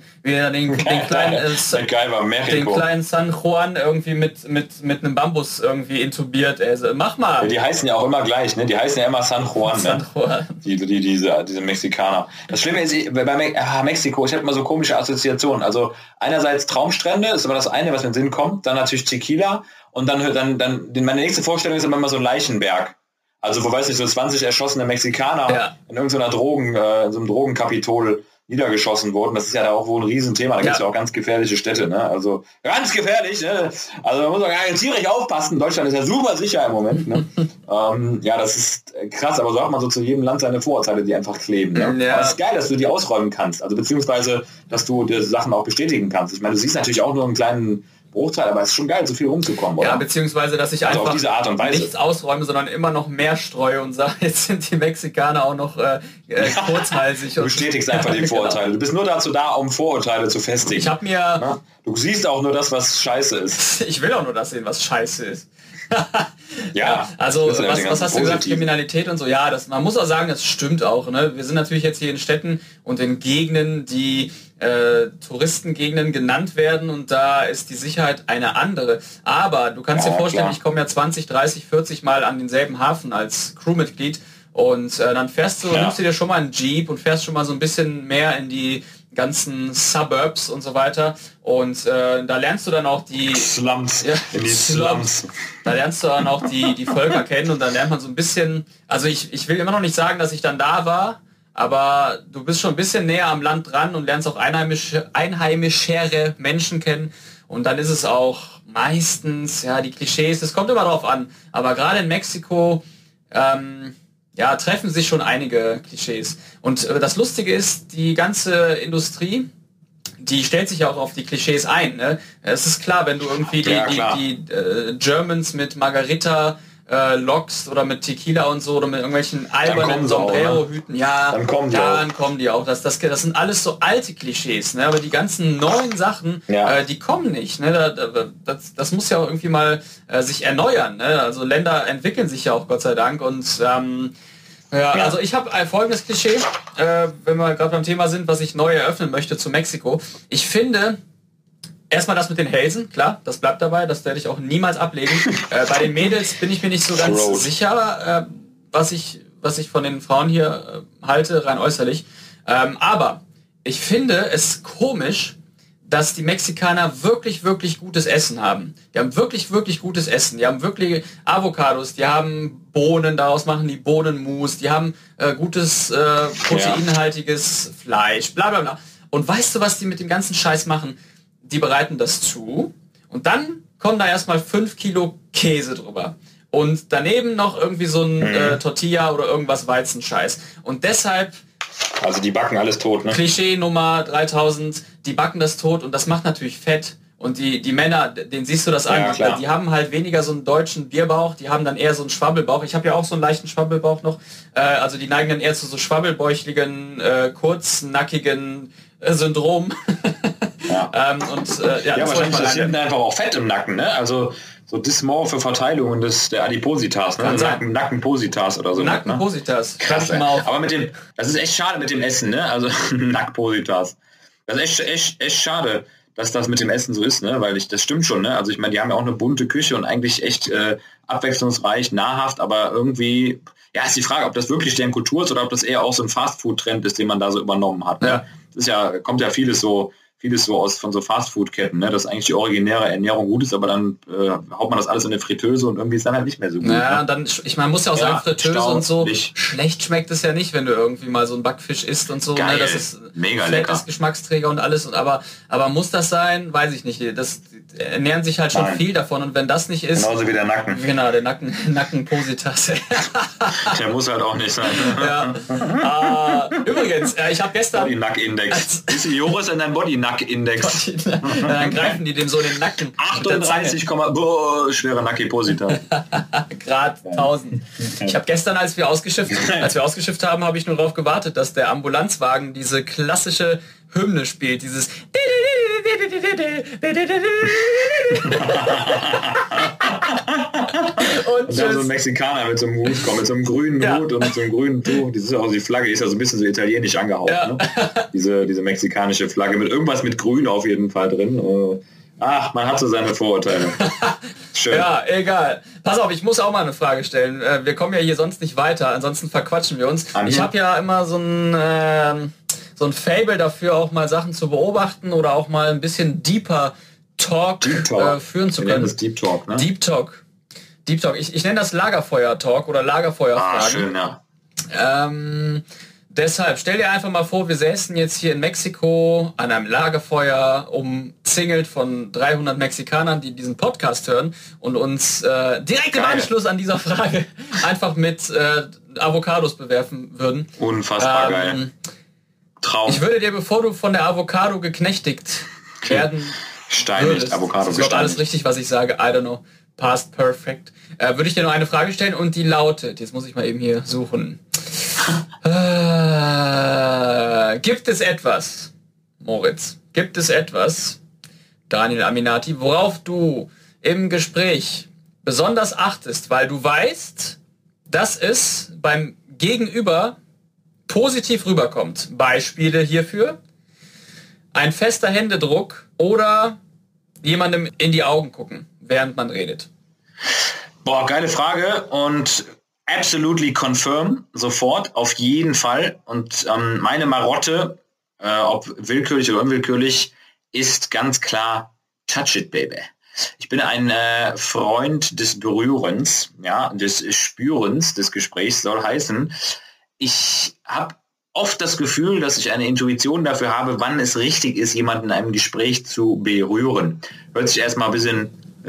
kleinen San Juan irgendwie mit einem Bambus irgendwie intubiert. Also, mach mal. Ja, die heißen ja auch immer gleich, ne? Die heißen ja immer San Juan. San Juan. Ne? Diese Mexikaner. Das Schlimme ist, bei Mexiko, ich habe immer so komische Assoziationen. Also einerseits Traumstrände, ist aber das eine, was mir in den Sinn kommt. Dann natürlich Tequila. Und dann meine nächste Vorstellung ist immer so ein Leichenberg. Also wo, weiß ich, so 20 erschossene Mexikaner in irgendeiner so einem Drogenkapitol niedergeschossen wurden. Das ist ja da auch wohl ein Riesenthema. Da gibt es ja auch ganz gefährliche Städte. Ne? Also ganz gefährlich. Ne? Also man muss auch tierisch aufpassen. Deutschland ist ja super sicher im Moment. Ne? Das ist krass. Aber so hat man so zu jedem Land seine Vorurteile, die einfach kleben. Ne? Ja. Aber es ist geil, dass du die ausräumen kannst. Also beziehungsweise, dass du die Sachen auch bestätigen kannst. Ich meine, du siehst natürlich auch nur einen kleinen Bruchteil, aber es ist schon geil, so viel rumzukommen, oder? Ja, beziehungsweise, dass ich einfach auf diese Art und Weise nichts ausräume, sondern immer noch mehr streue und sage, jetzt sind die Mexikaner auch noch kurzhalsig. Du bestätigst einfach die Vorurteile. Genau. Du bist nur dazu da, um Vorurteile zu festigen. Ich habe mir... Du siehst auch nur das, was scheiße ist. Ich will auch nur das sehen, was scheiße ist. Ja, also was hast du gesagt, Kriminalität und so, ja, man muss auch sagen, das stimmt auch. Ne? Wir sind natürlich jetzt hier in Städten und in Gegenden, die Touristengegenden genannt werden und da ist die Sicherheit eine andere. Aber du kannst dir vorstellen, ich komme ja 20, 30, 40 Mal an denselben Hafen als Crewmitglied und dann nimmst du dir schon mal einen Jeep und fährst schon mal so ein bisschen mehr in die ganzen Suburbs und so weiter und da lernst du dann auch die Slums, da lernst du dann auch die Völker kennen und dann lernt man so ein bisschen, also ich will immer noch nicht sagen, dass ich dann da war, aber du bist schon ein bisschen näher am Land dran und lernst auch einheimischere Menschen kennen und dann ist es auch meistens, die Klischees, es kommt immer drauf an, aber gerade in Mexiko treffen sich schon einige Klischees. Und das Lustige ist, die ganze Industrie, die stellt sich ja auch auf die Klischees ein. Ne? Es ist klar, wenn du irgendwie die Germans mit Margarita lockst oder mit Tequila und so oder mit irgendwelchen albernen Sombrero-Hüten, dann kommen die auch. Das sind alles so alte Klischees, ne? Aber die ganzen neuen Sachen, die kommen nicht. Ne? Das muss ja auch irgendwie mal sich erneuern. Ne? Also Länder entwickeln sich ja auch, Gott sei Dank. Und also ich habe ein folgendes Klischee, wenn wir gerade beim Thema sind, was ich neu eröffnen möchte zu Mexiko. Ich finde, erstmal das mit den Hälsen, klar, das bleibt dabei, das werde ich auch niemals ablegen. Bei den Mädels bin ich mir nicht so ganz sicher, was ich von den Frauen hier halte, rein äußerlich. Aber ich finde es komisch, dass die Mexikaner wirklich, wirklich gutes Essen haben. Die haben wirklich, wirklich gutes Essen. Die haben wirklich Avocados, die haben Bohnen, daraus machen die Bohnenmus, die haben gutes proteinhaltiges Fleisch, bla bla bla. Und weißt du, was die mit dem ganzen Scheiß machen? Die bereiten das zu und dann kommen da erstmal 5 Kilo Käse drüber. Und daneben noch irgendwie so ein Tortilla oder irgendwas Weizenscheiß. Und deshalb... Also die backen alles tot, ne? Klischee Nummer 3000, die backen das tot und das macht natürlich Fett. Und die Männer, denen siehst du das an, die haben halt weniger so einen deutschen Bierbauch, die haben dann eher so einen Schwabbelbauch. Ich habe ja auch so einen leichten Schwabbelbauch noch. Also die neigen dann eher zu so schwabbelbäuchligen, kurznackigen Syndrom. Wahrscheinlich das hinten einfach auch Fett im Nacken, ne? Also so dysmorphe Verteilungen der Adipositas, ne? Nackenpositas oder so. Nackenpositas. Ne? Krass, aber das ist echt schade mit dem Essen, ne? Also Nackenpositas. Das ist echt schade. dass das mit dem Essen so ist, ne? Weil das stimmt schon, ne? Also ich meine, die haben ja auch eine bunte Küche und eigentlich echt abwechslungsreich, nahrhaft, aber irgendwie, ja, ist die Frage, ob das wirklich deren Kultur ist oder ob das eher auch so ein Fastfood-Trend ist, den man da so übernommen hat. Ne? Ja. Das ist ja, kommt ja vieles so aus von so Fastfood-Ketten, ne? Dass eigentlich die originäre Ernährung gut ist, aber dann haut man das alles in eine Fritteuse und irgendwie ist dann halt nicht mehr so gut. Ja, ne? dann, ich meine, muss ja auch sagen, Fritteuse und so, nicht. schlecht schmeckt es ja nicht, wenn du irgendwie mal so einen Backfisch isst und so. Geil. Ne? Das ist Mega Fett lecker. ist Geschmacksträger und alles. Aber muss das sein? Weiß ich nicht. Das ernähren sich halt schon viel davon und wenn das nicht ist... Genauso wie der Nacken. Genau, der Nackenpositas. Der muss halt auch nicht sein. Ja. Übrigens, ich habe gestern... Body-Nack-Index. Ist die Joris in deinem Body-Nack-Index? Dann greifen die dem so den Nacken. 38, schwere Nackipositas. Grad 1000. Ich habe gestern, als wir ausgeschifft haben, habe ich nur darauf gewartet, dass der Ambulanzwagen diese klassische Hymne spielt, dieses und dann so ein Mexikaner mit so einem Hut kommt, mit so einem grünen Hut und mit so einem grünen Tuch. Das ist ja auch die Flagge, die ist ja so ein bisschen so italienisch angehaucht. Ja. Ne? Diese mexikanische Flagge mit irgendwas mit Grün auf jeden Fall drin. Ach, man hat so seine Vorurteile. Schön. Ja, egal. Pass auf, ich muss auch mal eine Frage stellen. Wir kommen ja hier sonst nicht weiter, ansonsten verquatschen wir uns. Ich habe ja immer so ein Fable dafür, auch mal Sachen zu beobachten oder auch mal ein bisschen deeper Talk führen zu können. Das Deep Talk, ne? Deep Talk. Ich nenne das Lagerfeuer-Talk oder Lagerfeuerfragen. Ah, schön, ja. Deshalb, stell dir einfach mal vor, wir säßen jetzt hier in Mexiko an einem Lagerfeuer, umzingelt von 300 Mexikanern, die diesen Podcast hören und uns direkt im Anschluss an dieser Frage einfach mit Avocados bewerfen würden. Unfassbar geil. Traum. Ich würde dir, bevor du von der Avocado geknechtigt werden steinigt, Avocado ist doch alles richtig, was ich sage, I don't know, past perfect, würde ich dir noch eine Frage stellen und die lautet, jetzt muss ich mal eben hier suchen. Gibt es etwas, Moritz, Daniel Aminati, worauf du im Gespräch besonders achtest, weil du weißt, dass es beim Gegenüber positiv rüberkommt? Beispiele hierfür: ein fester Händedruck oder jemandem in die Augen gucken, während man redet. Boah, geile Frage und absolutely confirm, sofort, auf jeden Fall. Und meine Marotte, ob willkürlich oder unwillkürlich, ist ganz klar touch it, baby. Ich bin ein Freund des Berührens, ja, des Spürens, des Gesprächs soll heißen. Ich habe oft das Gefühl, dass ich eine Intuition dafür habe, wann es richtig ist, jemanden in einem Gespräch zu berühren. Hört sich erstmal ein bisschen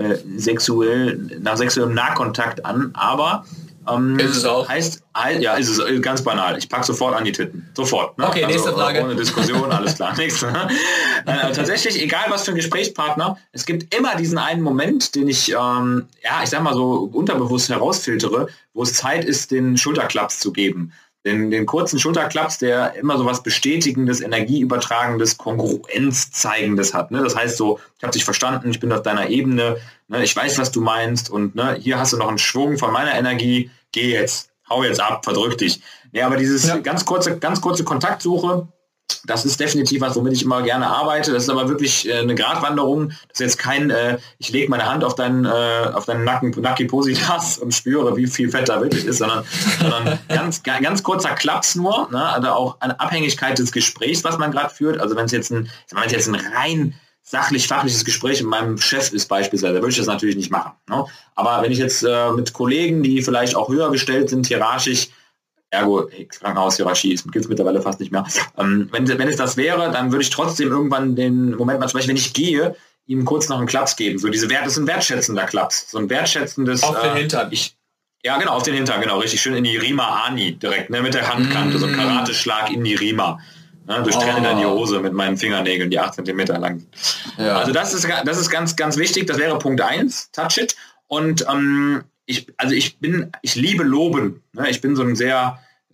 nach sexuellem Nahkontakt an, aber ist es auch? Heißt, ja, ist es ganz banal. Ich packe sofort an die Titten. Sofort. Ne? Okay, also, nächste Frage. Ohne Diskussion, alles klar. Nächste. Tatsächlich, egal was für ein Gesprächspartner, es gibt immer diesen einen Moment, den ich, ich sag mal so unterbewusst herausfiltere, wo es Zeit ist, den Schulterklaps zu geben. Den kurzen Schulterklaps, der immer so was Bestätigendes, Energieübertragendes, Kongruenzzeigendes hat. Ne? Das heißt so, ich habe dich verstanden, ich bin auf deiner Ebene, ne? Ich weiß, was du meinst und ne, hier hast du noch einen Schwung von meiner Energie, geh jetzt, hau jetzt ab, verdrück dich. Ja, aber dieses ganz kurze Kontaktsuche, das ist definitiv was, womit ich immer gerne arbeite. Das ist aber wirklich eine Gratwanderung. Das ist jetzt kein, ich lege meine Hand auf deinen Nackipositas und spüre, wie viel Fett da wirklich ist, sondern ganz kurzer Klaps nur. Ne? Also auch eine Abhängigkeit des Gesprächs, was man gerade führt. Also wenn es jetzt ein rein sachlich-fachliches Gespräch mit meinem Chef ist beispielsweise, da würde ich das natürlich nicht machen. Ne? Aber wenn ich jetzt mit Kollegen, die vielleicht auch höher gestellt sind, hierarchisch, ergo, Krankenhaushierarchie gibt es mittlerweile fast nicht mehr. Wenn es das wäre, dann würde ich trotzdem irgendwann den Moment, zum Beispiel, wenn ich gehe, ihm kurz noch einen Klaps geben. So das ist ein wertschätzender Klaps. So ein wertschätzendes... Auf den Hintern. Ja, genau, auf den Hintern, genau, richtig. Schön in die Rima Ani direkt, ne, mit der Handkante. So ein Karateschlag in die Rima. Ne, durchtrenne dann die Hose mit meinen Fingernägeln, die 8 cm lang sind. Ja. Also das ist ganz, ganz wichtig. Das wäre Punkt 1, touch it. Und ich liebe Loben. Ne? Ich bin so ein sehr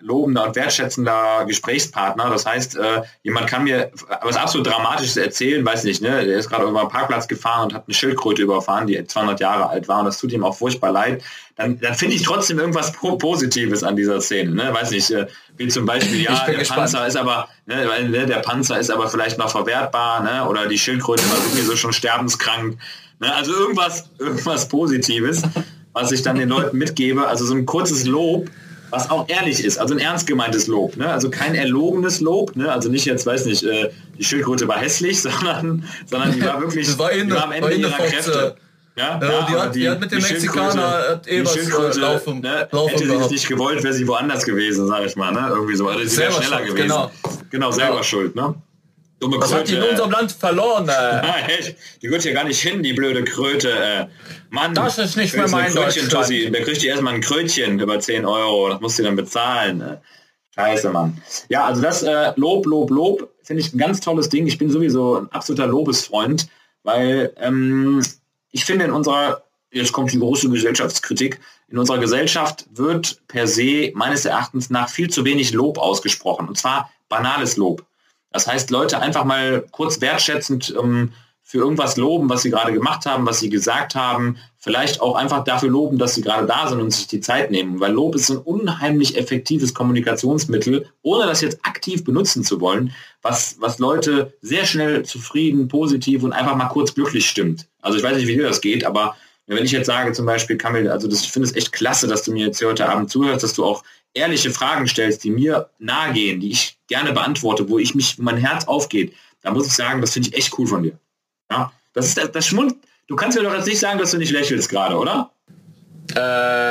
lobender und wertschätzender Gesprächspartner. Das heißt, jemand kann mir was absolut Dramatisches erzählen, weiß nicht, ne? Der ist gerade über einen Parkplatz gefahren und hat eine Schildkröte überfahren, die 200 Jahre alt war und das tut ihm auch furchtbar leid. Dann finde ich trotzdem irgendwas Positives an dieser Szene, ne? Weiß nicht, wie zum Beispiel, ja, der Panzer ist aber, ne, der Panzer ist aber vielleicht noch verwertbar, ne? Oder die Schildkröte war sowieso schon sterbenskrank. Ne? Also irgendwas Positives, was ich dann den Leuten mitgebe. Also so ein kurzes Lob, was auch ehrlich ist, also ein ernst gemeintes Lob, ne? Also kein erlogenes Lob, ne? Also nicht jetzt, weiß nicht, die Schildkröte war hässlich, sondern die war wirklich, die war am Ende ihrer Kräfte. Die hat mit dem Mexikaner was laufen hätte sie es nicht gewollt, wäre sie woanders gewesen, sag ich mal, ne? Irgendwie so, oder sie wäre schneller schuld, gewesen. Genau, selber schuld, ne? Dumme Kröte, hat die in unserem Land verloren, Die gehört hier gar nicht hin, die blöde Kröte, Mann. Das ist nicht mehr mein Deutschland. Der kriegt erstmal ein Krötchen über 10 Euro, das musst du dann bezahlen. Scheiße, Mann. Ja, also das Lob, finde ich ein ganz tolles Ding. Ich bin sowieso ein absoluter Lobesfreund, weil ich finde jetzt kommt die große Gesellschaftskritik, in unserer Gesellschaft wird per se meines Erachtens nach viel zu wenig Lob ausgesprochen, und zwar banales Lob. Das heißt, Leute einfach mal kurz wertschätzend für irgendwas loben, was sie gerade gemacht haben, was sie gesagt haben, vielleicht auch einfach dafür loben, dass sie gerade da sind und sich die Zeit nehmen, weil Lob ist ein unheimlich effektives Kommunikationsmittel, ohne das jetzt aktiv benutzen zu wollen, was Leute sehr schnell zufrieden, positiv und einfach mal kurz glücklich stimmt. Also ich weiß nicht, wie dir das geht, aber wenn ich jetzt sage zum Beispiel, Kamil, also ich finde es echt klasse, dass du mir jetzt hier heute Abend zuhörst, dass du auch ehrliche Fragen stellst, die mir nahe gehen, die ich gerne beantworte, wo mein Herz aufgeht, da muss ich sagen, das finde ich echt cool von dir. Ja, das ist das Schmund. Du kannst mir doch jetzt nicht sagen, dass du nicht lächelst gerade, oder? Du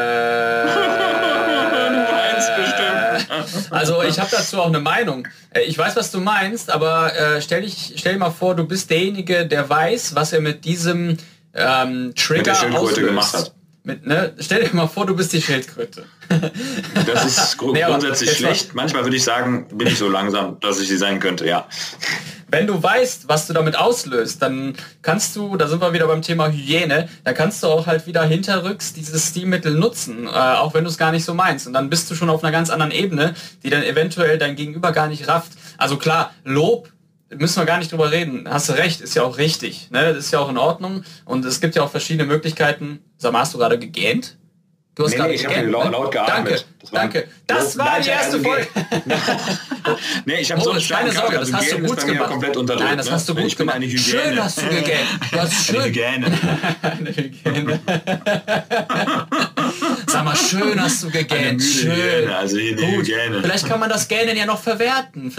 meinst bestimmt. Also ich habe dazu auch eine Meinung. Ich weiß, was du meinst, aber stell dir mal vor, du bist derjenige, der weiß, was er mit diesem Trigger auslöst. Gemacht hat. Stell dir mal vor, du bist die Schildkröte. Das ist grundsätzlich schlecht. Manchmal würde ich sagen, bin ich so langsam, dass ich sie sein könnte, ja. Wenn du weißt, was du damit auslöst, dann kannst du, da sind wir wieder beim Thema Hygiene, da kannst du auch halt wieder hinterrücks dieses Stilmittel nutzen, auch wenn du es gar nicht so meinst. Und dann bist du schon auf einer ganz anderen Ebene, die dann eventuell dein Gegenüber gar nicht rafft. Also klar, Lob, müssen wir gar nicht drüber reden. Hast du recht, ist ja auch richtig. Ne? Das ist ja auch in Ordnung. Und es gibt ja auch verschiedene Möglichkeiten. Sag mal, hast du gerade gegähnt? Du hast ich habe laut geatmet. Danke. Das war die erste Folge. Nee, ich habe so eine keine Sorge, das hast du gut gemacht. Komplett unterdrückt, Nein, das hast du gut gemacht. Schön hast du gegähnt. Du hast schön. Eine Hygiene. Sag mal, schön hast du gegähnt. Schön. Also hier die Hygiene. Vielleicht kann man das Gähnen ja noch verwerten.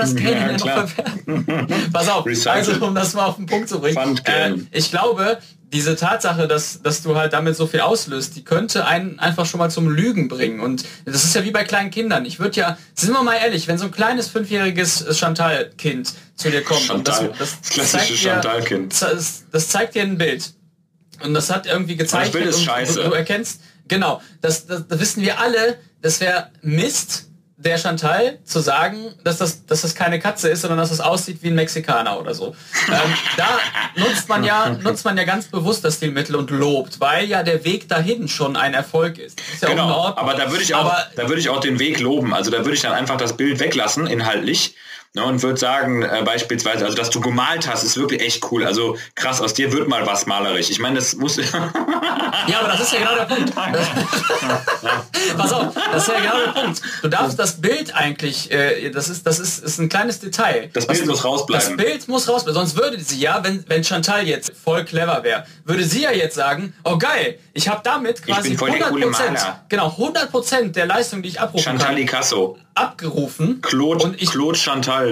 Pass auf, also um das mal auf den Punkt zu bringen. Ich glaube, diese Tatsache, dass du halt damit so viel auslöst, die könnte einen einfach schon mal zum Lügen bringen. Und das ist ja wie bei kleinen Kindern. Ich würde ja, sind wir mal ehrlich, wenn so ein kleines 5-jähriges Chantal-Kind zu dir kommt und das zeigt dir ein Bild. Und das hat irgendwie gezeichnet. Das Bild ist scheiße. Du erkennst, genau, das wissen wir alle, das wäre Mist, der Chantal zu sagen, dass das keine Katze ist, sondern dass es aussieht wie ein Mexikaner oder so. Da nutzt man ja ganz bewusst das Stilmittel und lobt, weil ja der Weg dahin schon ein Erfolg ist. Ist ja genau, auch in Ordnung. Aber da würde ich auch den Weg loben. Also da würde ich dann einfach das Bild weglassen, inhaltlich. Ne, und würde sagen, beispielsweise, also dass du gemalt hast, ist wirklich echt cool. Also krass, aus dir wird mal was malerisch. Ich meine, das muss... Ja, aber das ist ja genau der Punkt. Pass auf, das ist ja genau der Punkt. Du darfst das Bild eigentlich, das ist ein kleines Detail. Das Bild muss rausbleiben. Das Bild muss rausbleiben. Sonst würde sie ja, wenn Chantal jetzt voll clever wäre, würde sie ja jetzt sagen, oh geil, ich habe damit quasi 100%, genau, 100% der Leistung, die ich abrufen Chantal kann, Picasso abgerufen. Claude Chantal.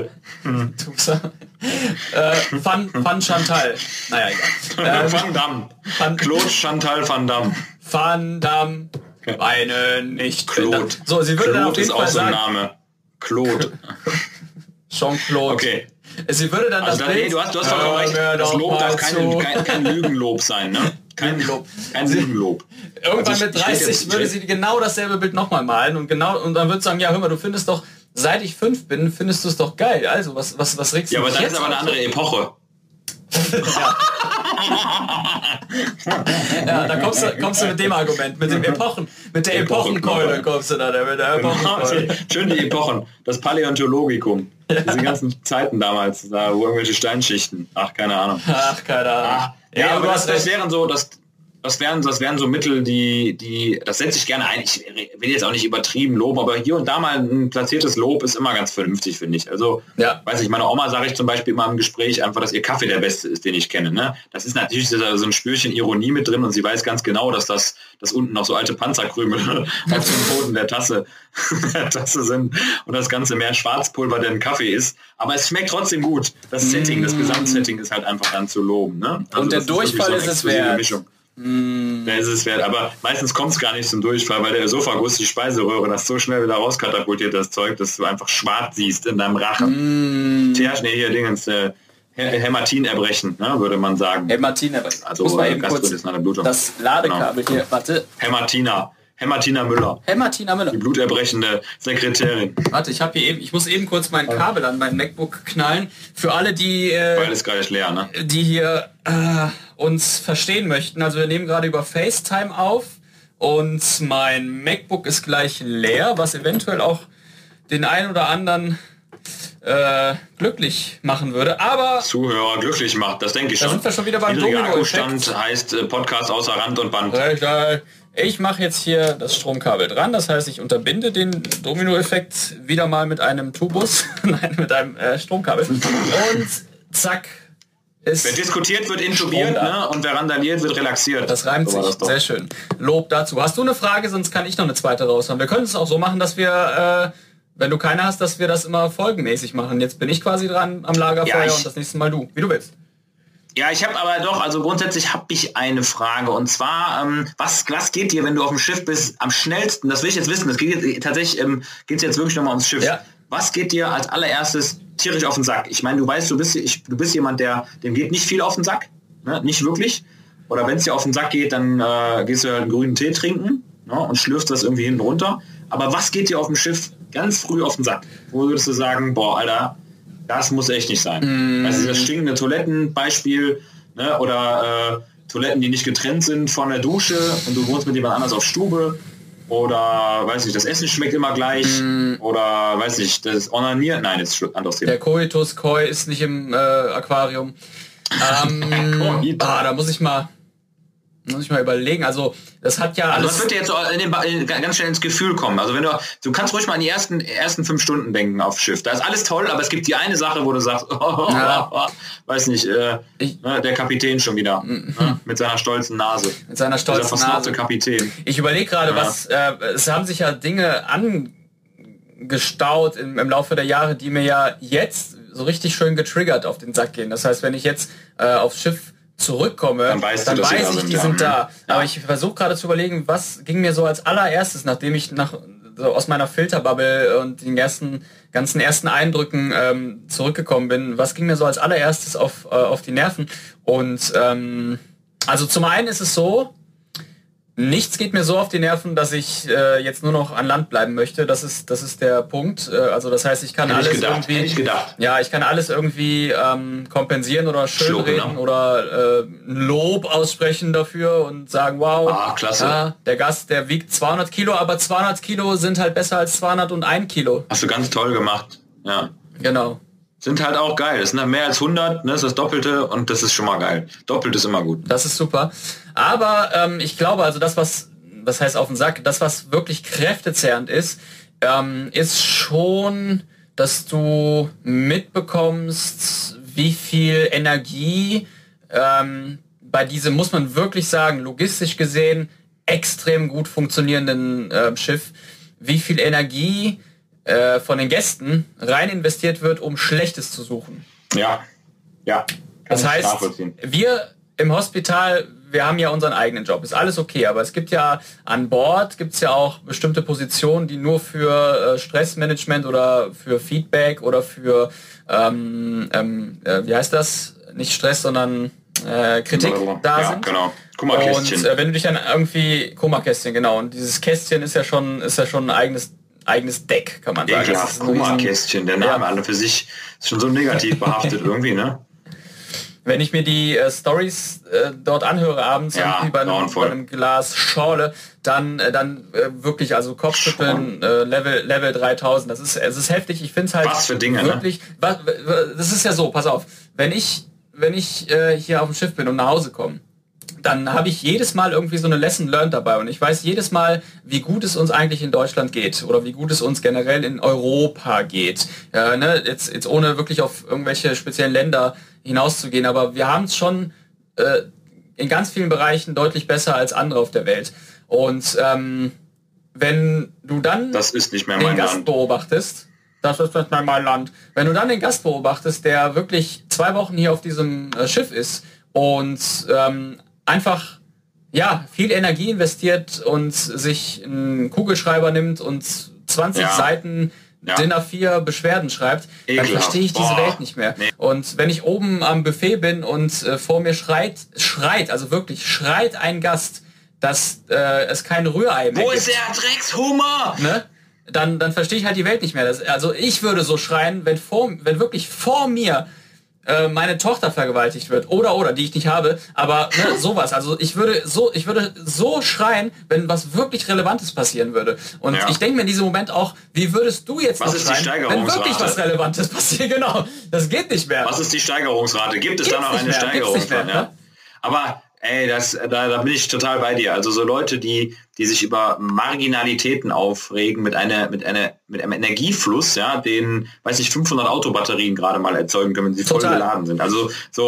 Van Chantal. Naja, egal. Van Damme. Claude Chantal Van Damme. Van Damme. Weine nicht. Claude. So, sie würde dann auf jeden ist Fall auch so ein sagen, Name. Claude. Jean-Claude. Okay. Sie würde dann also das Bild... Du hast vollkommen recht. Das Lob darf kein Lügenlob sein, ne? Kein Lügenlob. Irgendwann mit 30 würde sie genau dasselbe Bild nochmal malen und dann würde sie sagen, ja, hör mal, du findest doch, seit ich 5 bin, findest du es doch geil. Also, was regst du Ja, aber dich das jetzt ist aber eine andere Epoche. Ja, da kommst du mit dem Argument, mit der Epochenkeule kommst du da, mit der Epochenkeule. Schön die Epochen, das Paläontologikum. Diese ganzen Zeiten damals, da wo irgendwelche Steinschichten. Keine Ahnung. Ja, aber das wären so, das wären so Mittel, das setze ich gerne ein. Ich will jetzt auch nicht übertrieben loben, aber hier und da mal ein platziertes Lob ist immer ganz vernünftig, finde ich. Also, weiß ich, meiner Oma sage ich zum Beispiel immer im Gespräch einfach, dass ihr Kaffee der beste ist, den ich kenne. Ne? Das ist natürlich so ein Spürchen Ironie mit drin und sie weiß ganz genau, dass das unten noch so alte Panzerkrümel auf dem Boden der Tasse sind und das Ganze mehr Schwarzpulver, denn Kaffee ist. Aber es schmeckt trotzdem gut. Das Setting, das Gesamtsetting ist halt einfach dann zu loben. Ne? Also und der Durchfall ist es wert. Mischung. Der ist es wert, aber meistens kommt es gar nicht zum Durchfall, weil der Esophagus, die Speiseröhre, das so schnell wieder rauskatapultiert, das Zeug, dass du einfach schwarz siehst in deinem Rachen. Hier Dingens, Hämatinerbrechen, ne, würde man sagen. Hämatinerbrechen. Also muss man eben kurz das Ladekabel hier, warte. Hämatina Müller. Die bluterbrechende Sekretärin. Warte, ich muss eben kurz mein Kabel an mein MacBook knallen. Für alle, die weil ist gerade leer, ne? Die hier uns verstehen möchten. Also wir nehmen gerade über FaceTime auf und mein MacBook ist gleich leer, was eventuell auch den einen oder anderen glücklich machen würde, aber Zuhörer glücklich macht, das denke ich schon. Da sind wir schon wieder beim Domino-Effekt. Heißt Podcast außer Rand und Band. Ich mache jetzt hier das Stromkabel dran, das heißt, ich unterbinde den Domino-Effekt wieder mal mit einem Tubus, nein, mit einem Stromkabel. Und zack, ist... Wer diskutiert, wird intubiert, ne? Und wer randaliert, wird relaxiert. Das reimt sich, sehr schön. Lob dazu. Hast du eine Frage, sonst kann ich noch eine zweite raushauen. Wir können es auch so machen, dass wir... wenn du keine hast, dass wir das immer folgenmäßig machen. Jetzt bin ich quasi dran am Lagerfeuer und das nächste Mal du. Wie du willst. Ja, ich habe aber doch, also grundsätzlich habe ich eine Frage. Und zwar, was geht dir, wenn du auf dem Schiff bist, am schnellsten? Das will ich jetzt wissen. Das geht jetzt, tatsächlich, geht es jetzt wirklich nochmal ums Schiff. Ja. Was geht dir als allererstes tierisch auf den Sack? Ich meine, du weißt, du bist jemand, dem geht nicht viel auf den Sack. Ne? Nicht wirklich. Oder wenn es dir auf den Sack geht, dann gehst du halt einen grünen Tee trinken, ne? Und schlürfst das irgendwie hinten runter. Aber was geht dir auf dem Schiff ganz früh auf den Sack? Wo würdest du sagen, boah, Alter, das muss echt nicht sein. Also das stinkende Toilettenbeispiel, ne? Oder Toiletten, die nicht getrennt sind von der Dusche und du wohnst mit jemand anders auf Stube. Oder, weiß nicht, das Essen schmeckt immer gleich. Oder, weiß nicht, das Onanieren. Nein, jetzt ist ein anderes Thema. Der Coitus Koi ist nicht im Aquarium. Da muss ich mal überlegen. Also das hat ja alles... Also das wird dir jetzt so ganz schnell ins Gefühl kommen. Also wenn du kannst ruhig mal an die ersten 5 Stunden denken auf Schiff. Da ist alles toll, aber es gibt die eine Sache, wo du sagst, weiß nicht, der Kapitän schon wieder. Mit seiner stolzen Nase. Mit seiner stolzen Nase. Kapitän. Ich überlege gerade, es haben sich ja Dinge angestaut im Laufe der Jahre, die mir ja jetzt so richtig schön getriggert auf den Sack gehen. Das heißt, wenn ich jetzt aufs Schiff zurückkomme, dann weiß ich, die sind da. Ja. Aber ich versuche gerade zu überlegen, was ging mir so als allererstes, nachdem ich aus meiner Filterbubble und den ganzen ersten Eindrücken zurückgekommen bin, was ging mir so als allererstes auf die Nerven? Und also zum einen ist es so, nichts geht mir so auf die Nerven, dass ich jetzt nur noch an Land bleiben möchte. Das ist der Punkt. Also das heißt, ich kann ich kann alles irgendwie kompensieren oder schönreden oder ein Lob aussprechen dafür und sagen, wow, klasse. Der Gast, der wiegt 200 Kilo, aber 200 Kilo sind halt besser als 201 Kilo. Hast du ganz toll gemacht. Ja. Genau. Sind halt auch geil. Das sind mehr als 100, ne, das ist das Doppelte und das ist schon mal geil. Doppelt ist immer gut. Das ist super. Aber ich glaube, also das, was heißt auf den Sack, das, was wirklich kräftezehrend ist schon, dass du mitbekommst, wie viel Energie bei diesem, muss man wirklich sagen, logistisch gesehen, extrem gut funktionierenden Schiff, wie viel Energie von den Gästen rein investiert wird, um Schlechtes zu suchen. Ja. Das heißt, wir im Hospital, wir haben ja unseren eigenen Job, ist alles okay, aber es gibt ja an Bord, gibt es ja auch bestimmte Positionen, die nur für Stressmanagement oder für Feedback oder für, wie heißt das? Nicht Stress, sondern Kritik da sind. Genau. Kummerkästchen. Und wenn du dich dann irgendwie, Kummerkästchen, genau, und dieses Kästchen ist ja schon ein eigenes Deck, kann man sagen. Kummerkästchen, der Name alle für sich ist schon so negativ behaftet irgendwie, ne? wenn ich mir die Stories dort anhöre abends irgendwie bei einem Glas Schorle, dann wirklich, also Kopfschütteln, Level 3000. Es ist heftig. Ich finde es halt was für Dinge, wirklich. Ne? Das ist ja so. Pass auf, wenn ich hier auf dem Schiff bin und nach Hause komme, dann habe ich jedes Mal irgendwie so eine Lesson learned dabei und ich weiß jedes Mal, wie gut es uns eigentlich in Deutschland geht oder wie gut es uns generell in Europa geht. Ne? Jetzt ohne wirklich auf irgendwelche speziellen Länder hinauszugehen, aber wir haben es schon in ganz vielen Bereichen deutlich besser als andere auf der Welt. Und wenn du dann das ist nicht mehr den mein Gast Land. beobachtest, das ist nicht mehr mein Land. Wenn du dann den Gast beobachtest, der wirklich 2 Wochen hier auf diesem Schiff ist und einfach viel Energie investiert und sich einen Kugelschreiber nimmt und 20 Seiten DIN A4 Beschwerden schreibt, dann verstehe ich diese Welt nicht mehr. Nee. Und wenn ich oben am Buffet bin und vor mir schreit, also wirklich schreit ein Gast, dass es kein Rührei mehr gibt. Wo ist der Dreckshummer? Ne? Dann verstehe ich halt die Welt nicht mehr. Also ich würde so schreien, wenn wirklich vor mir meine Tochter vergewaltigt wird oder die ich nicht habe, aber sowas. Also ich würde so schreien, wenn was wirklich Relevantes passieren würde. Und ich denke mir in diesem Moment auch, wie würdest du jetzt noch schreien, wenn wirklich was Relevantes passiert? Genau, das geht nicht mehr. Was ist die Steigerungsrate? Gibt es da noch eine Steigerungsrate? Ne? Aber ey, da bin ich total bei dir. Also so Leute, die sich über Marginalitäten aufregen mit einem Energiefluss, den, weiß ich, 500 Autobatterien gerade mal erzeugen können, wenn sie voll geladen sind. Also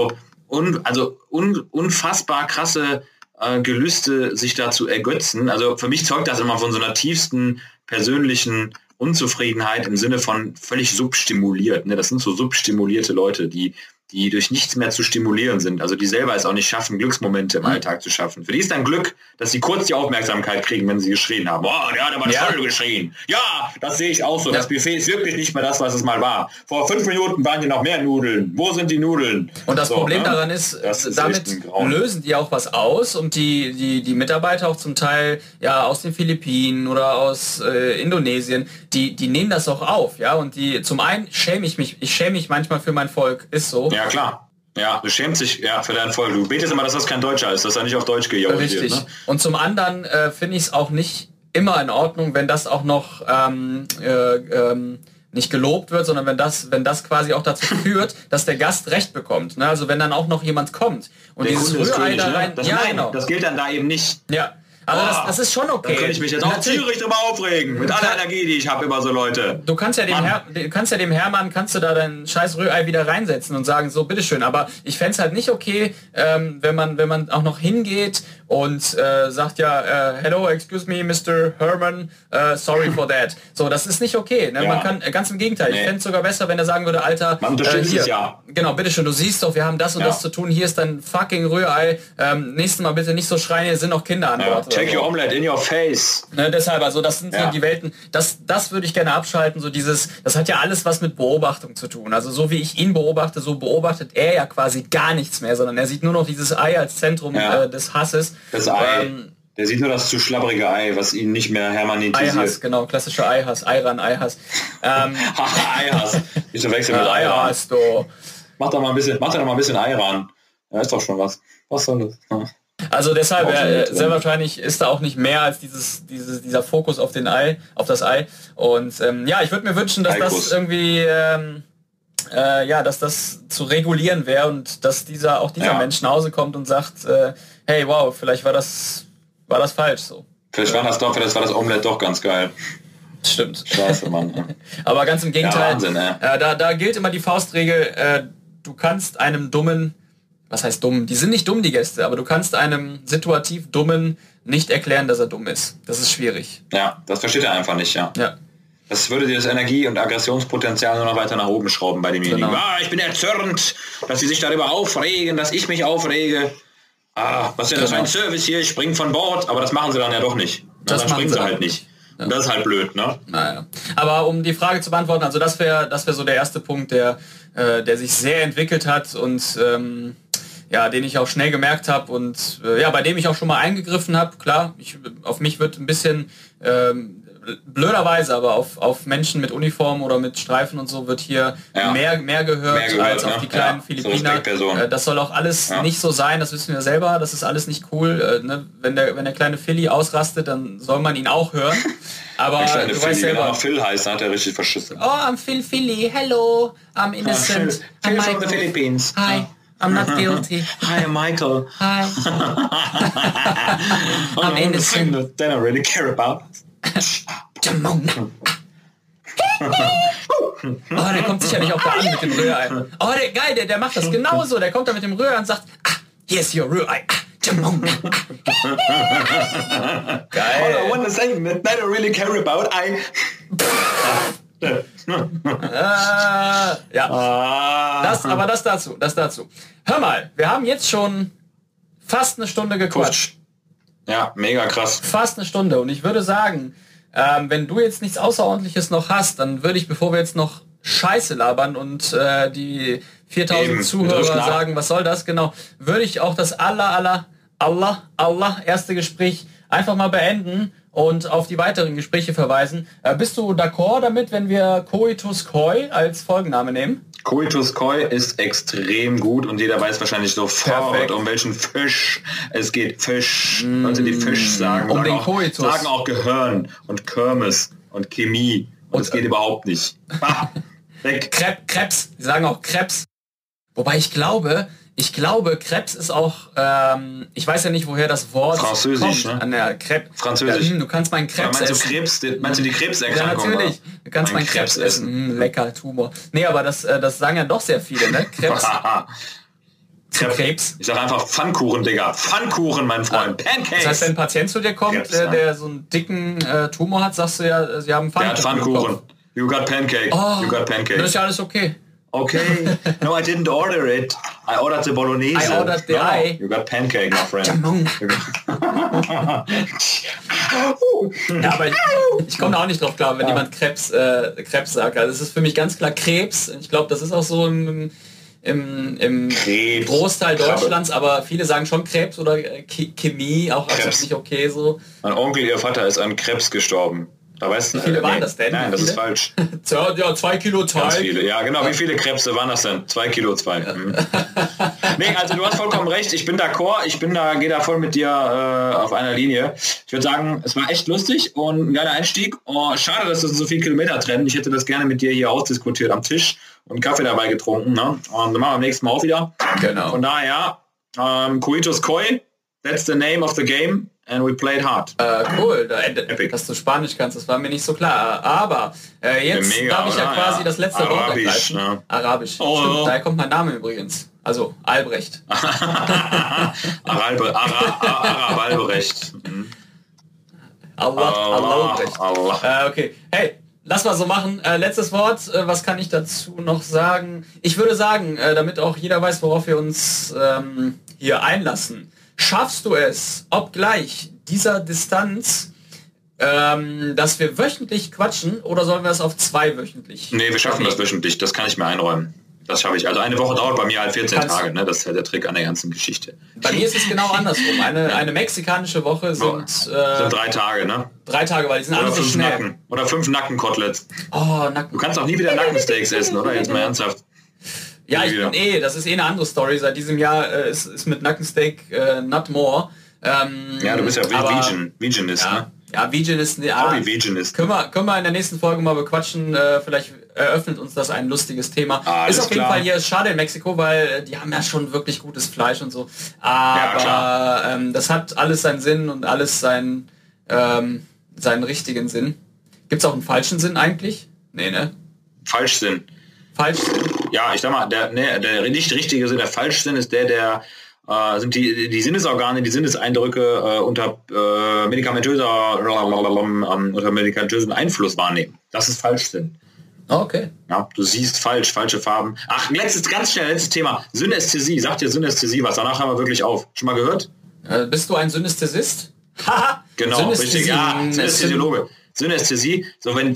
unfassbar krasse Gelüste, sich da zu ergötzen. Also für mich zeugt das immer von so einer tiefsten persönlichen Unzufriedenheit im Sinne von völlig substimuliert. Ne? Das sind so substimulierte Leute, die durch nichts mehr zu stimulieren sind, also die selber es auch nicht schaffen, Glücksmomente im Alltag zu schaffen. Für die ist dann Glück, dass sie kurz die Aufmerksamkeit kriegen, wenn sie geschrien haben. Oh, der hat aber toll geschrien. Ja, das sehe ich auch so. Das Buffet ist wirklich nicht mehr das, was es mal war. Vor 5 Minuten waren hier noch mehr Nudeln. Wo sind die Nudeln? Und das Problem daran ist damit lösen die auch was aus und die Mitarbeiter auch zum Teil aus den Philippinen oder aus Indonesien, die nehmen das auch auf, und zum einen schäme ich mich manchmal für mein Volk, ist so. Ja, klar. Ja, du schämst dich für dein Volk. Du betest immer, dass das kein Deutscher ist, dass er nicht auf Deutsch gejault wird. Richtig. Ne? Und zum anderen finde ich es auch nicht immer in Ordnung, wenn das auch noch nicht gelobt wird, sondern wenn das quasi auch dazu führt, dass der Gast Recht bekommt. Ne? Also wenn dann auch noch jemand kommt und der dieses Rührei da rein... Genau. Das gilt dann da eben nicht. Ja. Also das ist schon okay. Da kann ich mich jetzt auch tierisch drüber aufregen. Mit aller Energie, die ich habe über so Leute. Du kannst ja dem Hermann da dein scheiß Rührei wieder reinsetzen und sagen, so, bitteschön. Aber ich fände es halt nicht okay, wenn man auch noch hingeht und sagt hello, excuse me, Mr. Herman, sorry for that. So, das ist nicht okay. Ne? Man kann, ganz im Gegenteil. Ich fände es sogar besser, wenn er sagen würde, Alter, man unterstützt es ja. Genau, bitteschön, du siehst doch, wir haben das und das zu tun. Hier ist dein fucking Rührei. Nächstes Mal bitte nicht so schreien, hier sind noch Kinder an Bord. Take your omelette in your face. Ne, deshalb, also das sind so die Welten, das würde ich gerne abschalten, so das hat ja alles was mit Beobachtung zu tun. Also so wie ich ihn beobachte, so beobachtet er ja quasi gar nichts mehr, sondern er sieht nur noch dieses Ei als Zentrum des Hasses. Das Ei. Der sieht nur das zu schlabbrige Ei, was ihn nicht mehr hermanitisiert. Eihass, genau, klassischer Eihass, Eiran, Eihass. Eihass. Ich verwechsel mit Eiran. Mach doch mal ein bisschen Eiran. Ja, ist doch schon was. Was soll das? Also deshalb, sehr wahrscheinlich ist da auch nicht mehr als dieser Fokus auf das Ei. Und ich würde mir wünschen, dass das irgendwie, dass das zu regulieren wäre und dass dieser Mensch nach Hause kommt und sagt, hey, wow, vielleicht war das falsch so. Vielleicht war das Omelette doch ganz geil. Stimmt. Scheiße, Mann. Aber ganz im Gegenteil, Wahnsinn, da gilt immer die Faustregel, du kannst einem Dummen, was heißt dumm? Die sind nicht dumm, die Gäste, aber du kannst einem situativ Dummen nicht erklären, dass er dumm ist. Das ist schwierig. Ja, das versteht er einfach nicht, ja. Das würde dir das Energie- und Aggressionspotenzial nur noch weiter nach oben schrauben bei demjenigen. Genau. Ich bin erzürnt, dass sie sich darüber aufregen, dass ich mich aufrege. Was ist denn das für ein Service hier? Ich springe von Bord, aber das machen sie dann ja doch nicht. Dann springen sie halt nicht. Ja. Das ist halt blöd, ne? Naja. Aber um die Frage zu beantworten, also das wäre so der erste Punkt, der sich sehr entwickelt hat und den ich auch schnell gemerkt habe und bei dem ich auch schon mal eingegriffen habe. Klar, auf mich wird ein bisschen blöderweise, aber auf Menschen mit Uniform oder mit Streifen und so wird hier mehr gehört als auf die kleinen Philippiner. Das soll auch alles nicht so sein, das wissen wir selber, das ist alles nicht cool. Ne? Wenn der kleine Philly ausrastet, dann soll man ihn auch hören. Aber du weißt selber. Wenn er Phil heißt, hat er richtig verschissen. Oh, I'm Philly, hello, I'm innocent. Phil from the Philippines. Hi. I'm not guilty. Hi, Michael. Hi. I'm innocent. They don't really care about us. Oh, der kommt sicherlich auch da an mit dem Rührei. Oh, der macht das genauso. Der kommt da mit dem Rührei und sagt, here's your Rührei. Geil. All I want to say that they don't really care about Das dazu. Hör mal, wir haben jetzt schon fast eine Stunde gequatscht. Ja, mega krass. Fast eine Stunde. Und ich würde sagen, wenn du jetzt nichts Außerordentliches noch hast, dann würde ich, bevor wir jetzt noch Scheiße labern und die 4000 Zuhörer sagen, was soll das? Genau, würde ich auch das erste Gespräch einfach mal beenden und auf die weiteren Gespräche verweisen. Bist du d'accord damit, wenn wir Coitus Koi als Folgenname nehmen? Coitus Koi ist extrem gut und jeder weiß wahrscheinlich sofort, um welchen Fisch es geht. Fisch. Leute, die Fisch sagen, sagen auch Gehirn und Kirmes und Chemie. Und es geht überhaupt nicht. Weg. Krebs. Sie sagen auch Krebs. Wobei ich glaube, Krebs ist auch, ich weiß ja nicht, woher das Wort Französisch, kommt. Ne? An der Französisch. Du kannst meinen Krebs essen. Meinst du die Krebserkrankung? Ja, natürlich. Du kannst meinen Krebs essen. Lecker, Tumor. Nee, aber das sagen ja doch sehr viele, ne? Krebs. Ich sag einfach Pfannkuchen, Digga. Pfannkuchen, mein Freund. Pancakes. Das heißt, wenn ein Patient zu dir kommt, der so einen dicken Tumor hat, sagst du ja, sie haben Pfannkuchen. Der hat Pfannkuchen. You got pancake. You got pancake. Das ist ja alles okay. Okay. No, I didn't order it. I ordered the Bolognese. I ordered the eye. You got pancake, my friend. Ja, aber ich komme da auch nicht drauf klar, wenn jemand Krebs sagt. Also es ist für mich ganz klar Krebs. Ich glaube, das ist auch so im Großteil Deutschlands, aber viele sagen schon Krebs oder Chemie, auch absolut nicht okay so. Mein Onkel, ihr Vater, ist an Krebs gestorben. Da weißt wie viele waren das denn? Nein, das ist falsch. Ja, 2 Kilo Teig. Ganz viele, ja genau. Wie viele Krebse waren das denn? 2 Kilo 2. Nee, also du hast vollkommen recht. Ich bin d'accord. Gehe da voll mit dir auf einer Linie. Ich würde sagen, es war echt lustig und ein geiler Einstieg. Oh, schade, dass das so viele Kilometer trennen. Ich hätte das gerne mit dir hier ausdiskutiert am Tisch und Kaffee dabei getrunken. Ne? Und dann machen wir beim nächsten Mal auch wieder. Genau. Von daher, Coitus Koi, that's the name of the game. And we played hard. Cool, dass du Spanisch kannst, das war mir nicht so klar. Aber jetzt darf ich ja quasi das letzte Wort ergreifen. Ne? Arabisch. Oh. Stimmt, daher kommt mein Name übrigens. Also Albrecht. Albrecht. Albrecht. Okay. Hey, lass mal so machen. Letztes Wort. Was kann ich dazu noch sagen? Ich würde sagen, damit auch jeder weiß, worauf wir uns hier einlassen. Schaffst du es, obgleich dieser Distanz, dass wir wöchentlich quatschen, oder sollen wir es auf 2 wöchentlich? Nee, wir schaffen das wöchentlich, das kann ich mir einräumen. Das schaffe ich. Also eine Woche dauert bei mir halt 14 Tage, ne? Das ist ja der Trick an der ganzen Geschichte. Bei mir ist es genau andersrum. Eine mexikanische Woche sind 3 Tage, ne? 3 Tage, weil die sind alle so schnell. Nacken. Oder 5 Nackenkoteletts. Oh, Nacken. Du kannst auch nie wieder Nackensteaks essen, oder? Jetzt mal ernsthaft. Ja, das ist eine andere Story. Seit diesem Jahr ist mit Nackensteak not more. Ja, du bist ja Veganist, ne? Ja, Veganist. Hobby-Veganist. Können wir in der nächsten Folge mal bequatschen. Vielleicht eröffnet uns das ein lustiges Thema. Ist auf jeden Fall hier schade in Mexiko, weil die haben ja schon wirklich gutes Fleisch und so. Aber das hat alles seinen Sinn und alles seinen richtigen Sinn. Gibt es auch einen falschen Sinn eigentlich? Nee, ne? Falschsinn. Ja, ich sag mal, der nicht richtige Sinn, der Falschsinn ist der sind die Sinnesorgane, die Sinneseindrücke unter medikamentösen Einfluss wahrnehmen. Das ist Falschsinn. Okay. Ja, du siehst falsche Farben. Ach, letztes Thema. Synästhesie. Sagt dir Synästhesie was? Danach haben wir wirklich auf. Schon mal gehört? Bist du ein Synästhesist? Genau, richtig. Ja, Synästhesiologe. Synästhesie, so wenn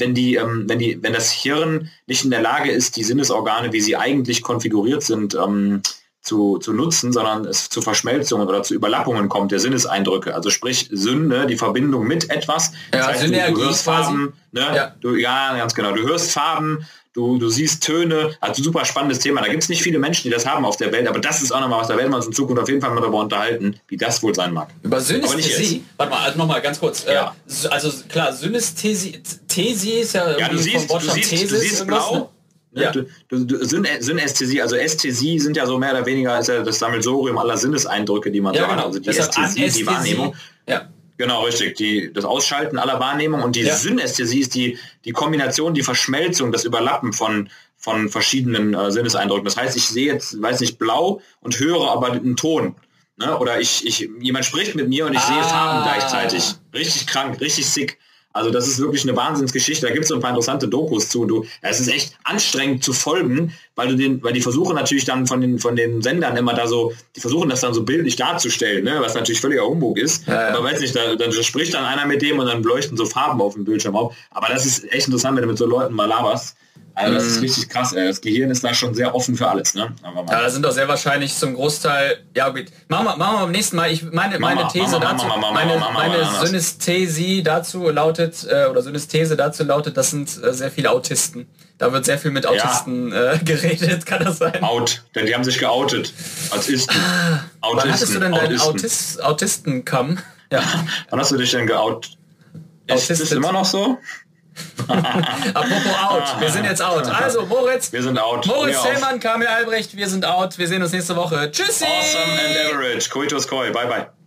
das Hirn nicht in der Lage ist, die Sinnesorgane, wie sie eigentlich konfiguriert sind, zu nutzen, sondern es zu Verschmelzungen oder zu Überlappungen kommt der Sinneseindrücke. Also sprich Sünde, die Verbindung mit etwas. Das heißt, du hörst Farben, ne? Ja. Ganz genau. Du hörst Farben, du siehst Töne, also super spannendes Thema. Da gibt es nicht viele Menschen, die das haben auf der Welt, aber das ist auch nochmal was, da werden wir uns in Zukunft auf jeden Fall mal darüber unterhalten, wie das wohl sein mag. Über Synästhesie? Warte mal, nochmal ganz kurz. Ja. Also klar, Synästhesie ist ja irgendwie vom Wortstamm Thesis. Du siehst blau. Ne? Ja. Synästhesie, also Ästhesie sind ja so mehr oder weniger ist ja das Sammelsurium aller Sinneseindrücke, die man so hat. Also die Ästhesie, die Wahrnehmung. Ja. Genau, richtig. Das Ausschalten aller Wahrnehmung und die Synästhesie ist die Kombination, die Verschmelzung, das Überlappen von verschiedenen Sinneseindrücken. Das heißt, ich sehe jetzt, weiß nicht, blau und höre aber einen Ton. Ne? Oder jemand spricht mit mir und ich sehe Farben gleichzeitig. Richtig krank, richtig sick. Also das ist wirklich eine Wahnsinnsgeschichte. Da gibt es so ein paar interessante Dokus zu. Es ist echt anstrengend zu folgen, weil die versuchen natürlich dann von den Sendern immer da so, die versuchen das dann so bildlich darzustellen, ne? Was natürlich völliger Humbug ist. Ja. Aber weiß nicht, da spricht dann einer mit dem und dann leuchten so Farben auf dem Bildschirm auf. Aber das ist echt interessant, wenn du mit so Leuten mal laberst. Also das ist richtig krass. Das Gehirn ist da schon sehr offen für alles. Ne? Ja, da sind doch sehr wahrscheinlich zum Großteil... Ja gut, machen wir beim nächsten Mal. Meine These dazu, meine Synästhesie dazu lautet, das sind sehr viele Autisten. Da wird sehr viel mit Autisten geredet, kann das sein? Denn die haben sich geoutet als Isten. Wann hattest du denn deinen Autisten-Kamm? Ja. Wann hast du dich denn geoutet? Ist das immer noch so? Apropos out, wir sind jetzt out. Also Moritz, wir sind out. Moritz Hellmann, Kamil Albrecht, wir sind out. Wir sehen uns nächste Woche. Tschüssi! Awesome and average. Coitus Koi. Bye bye.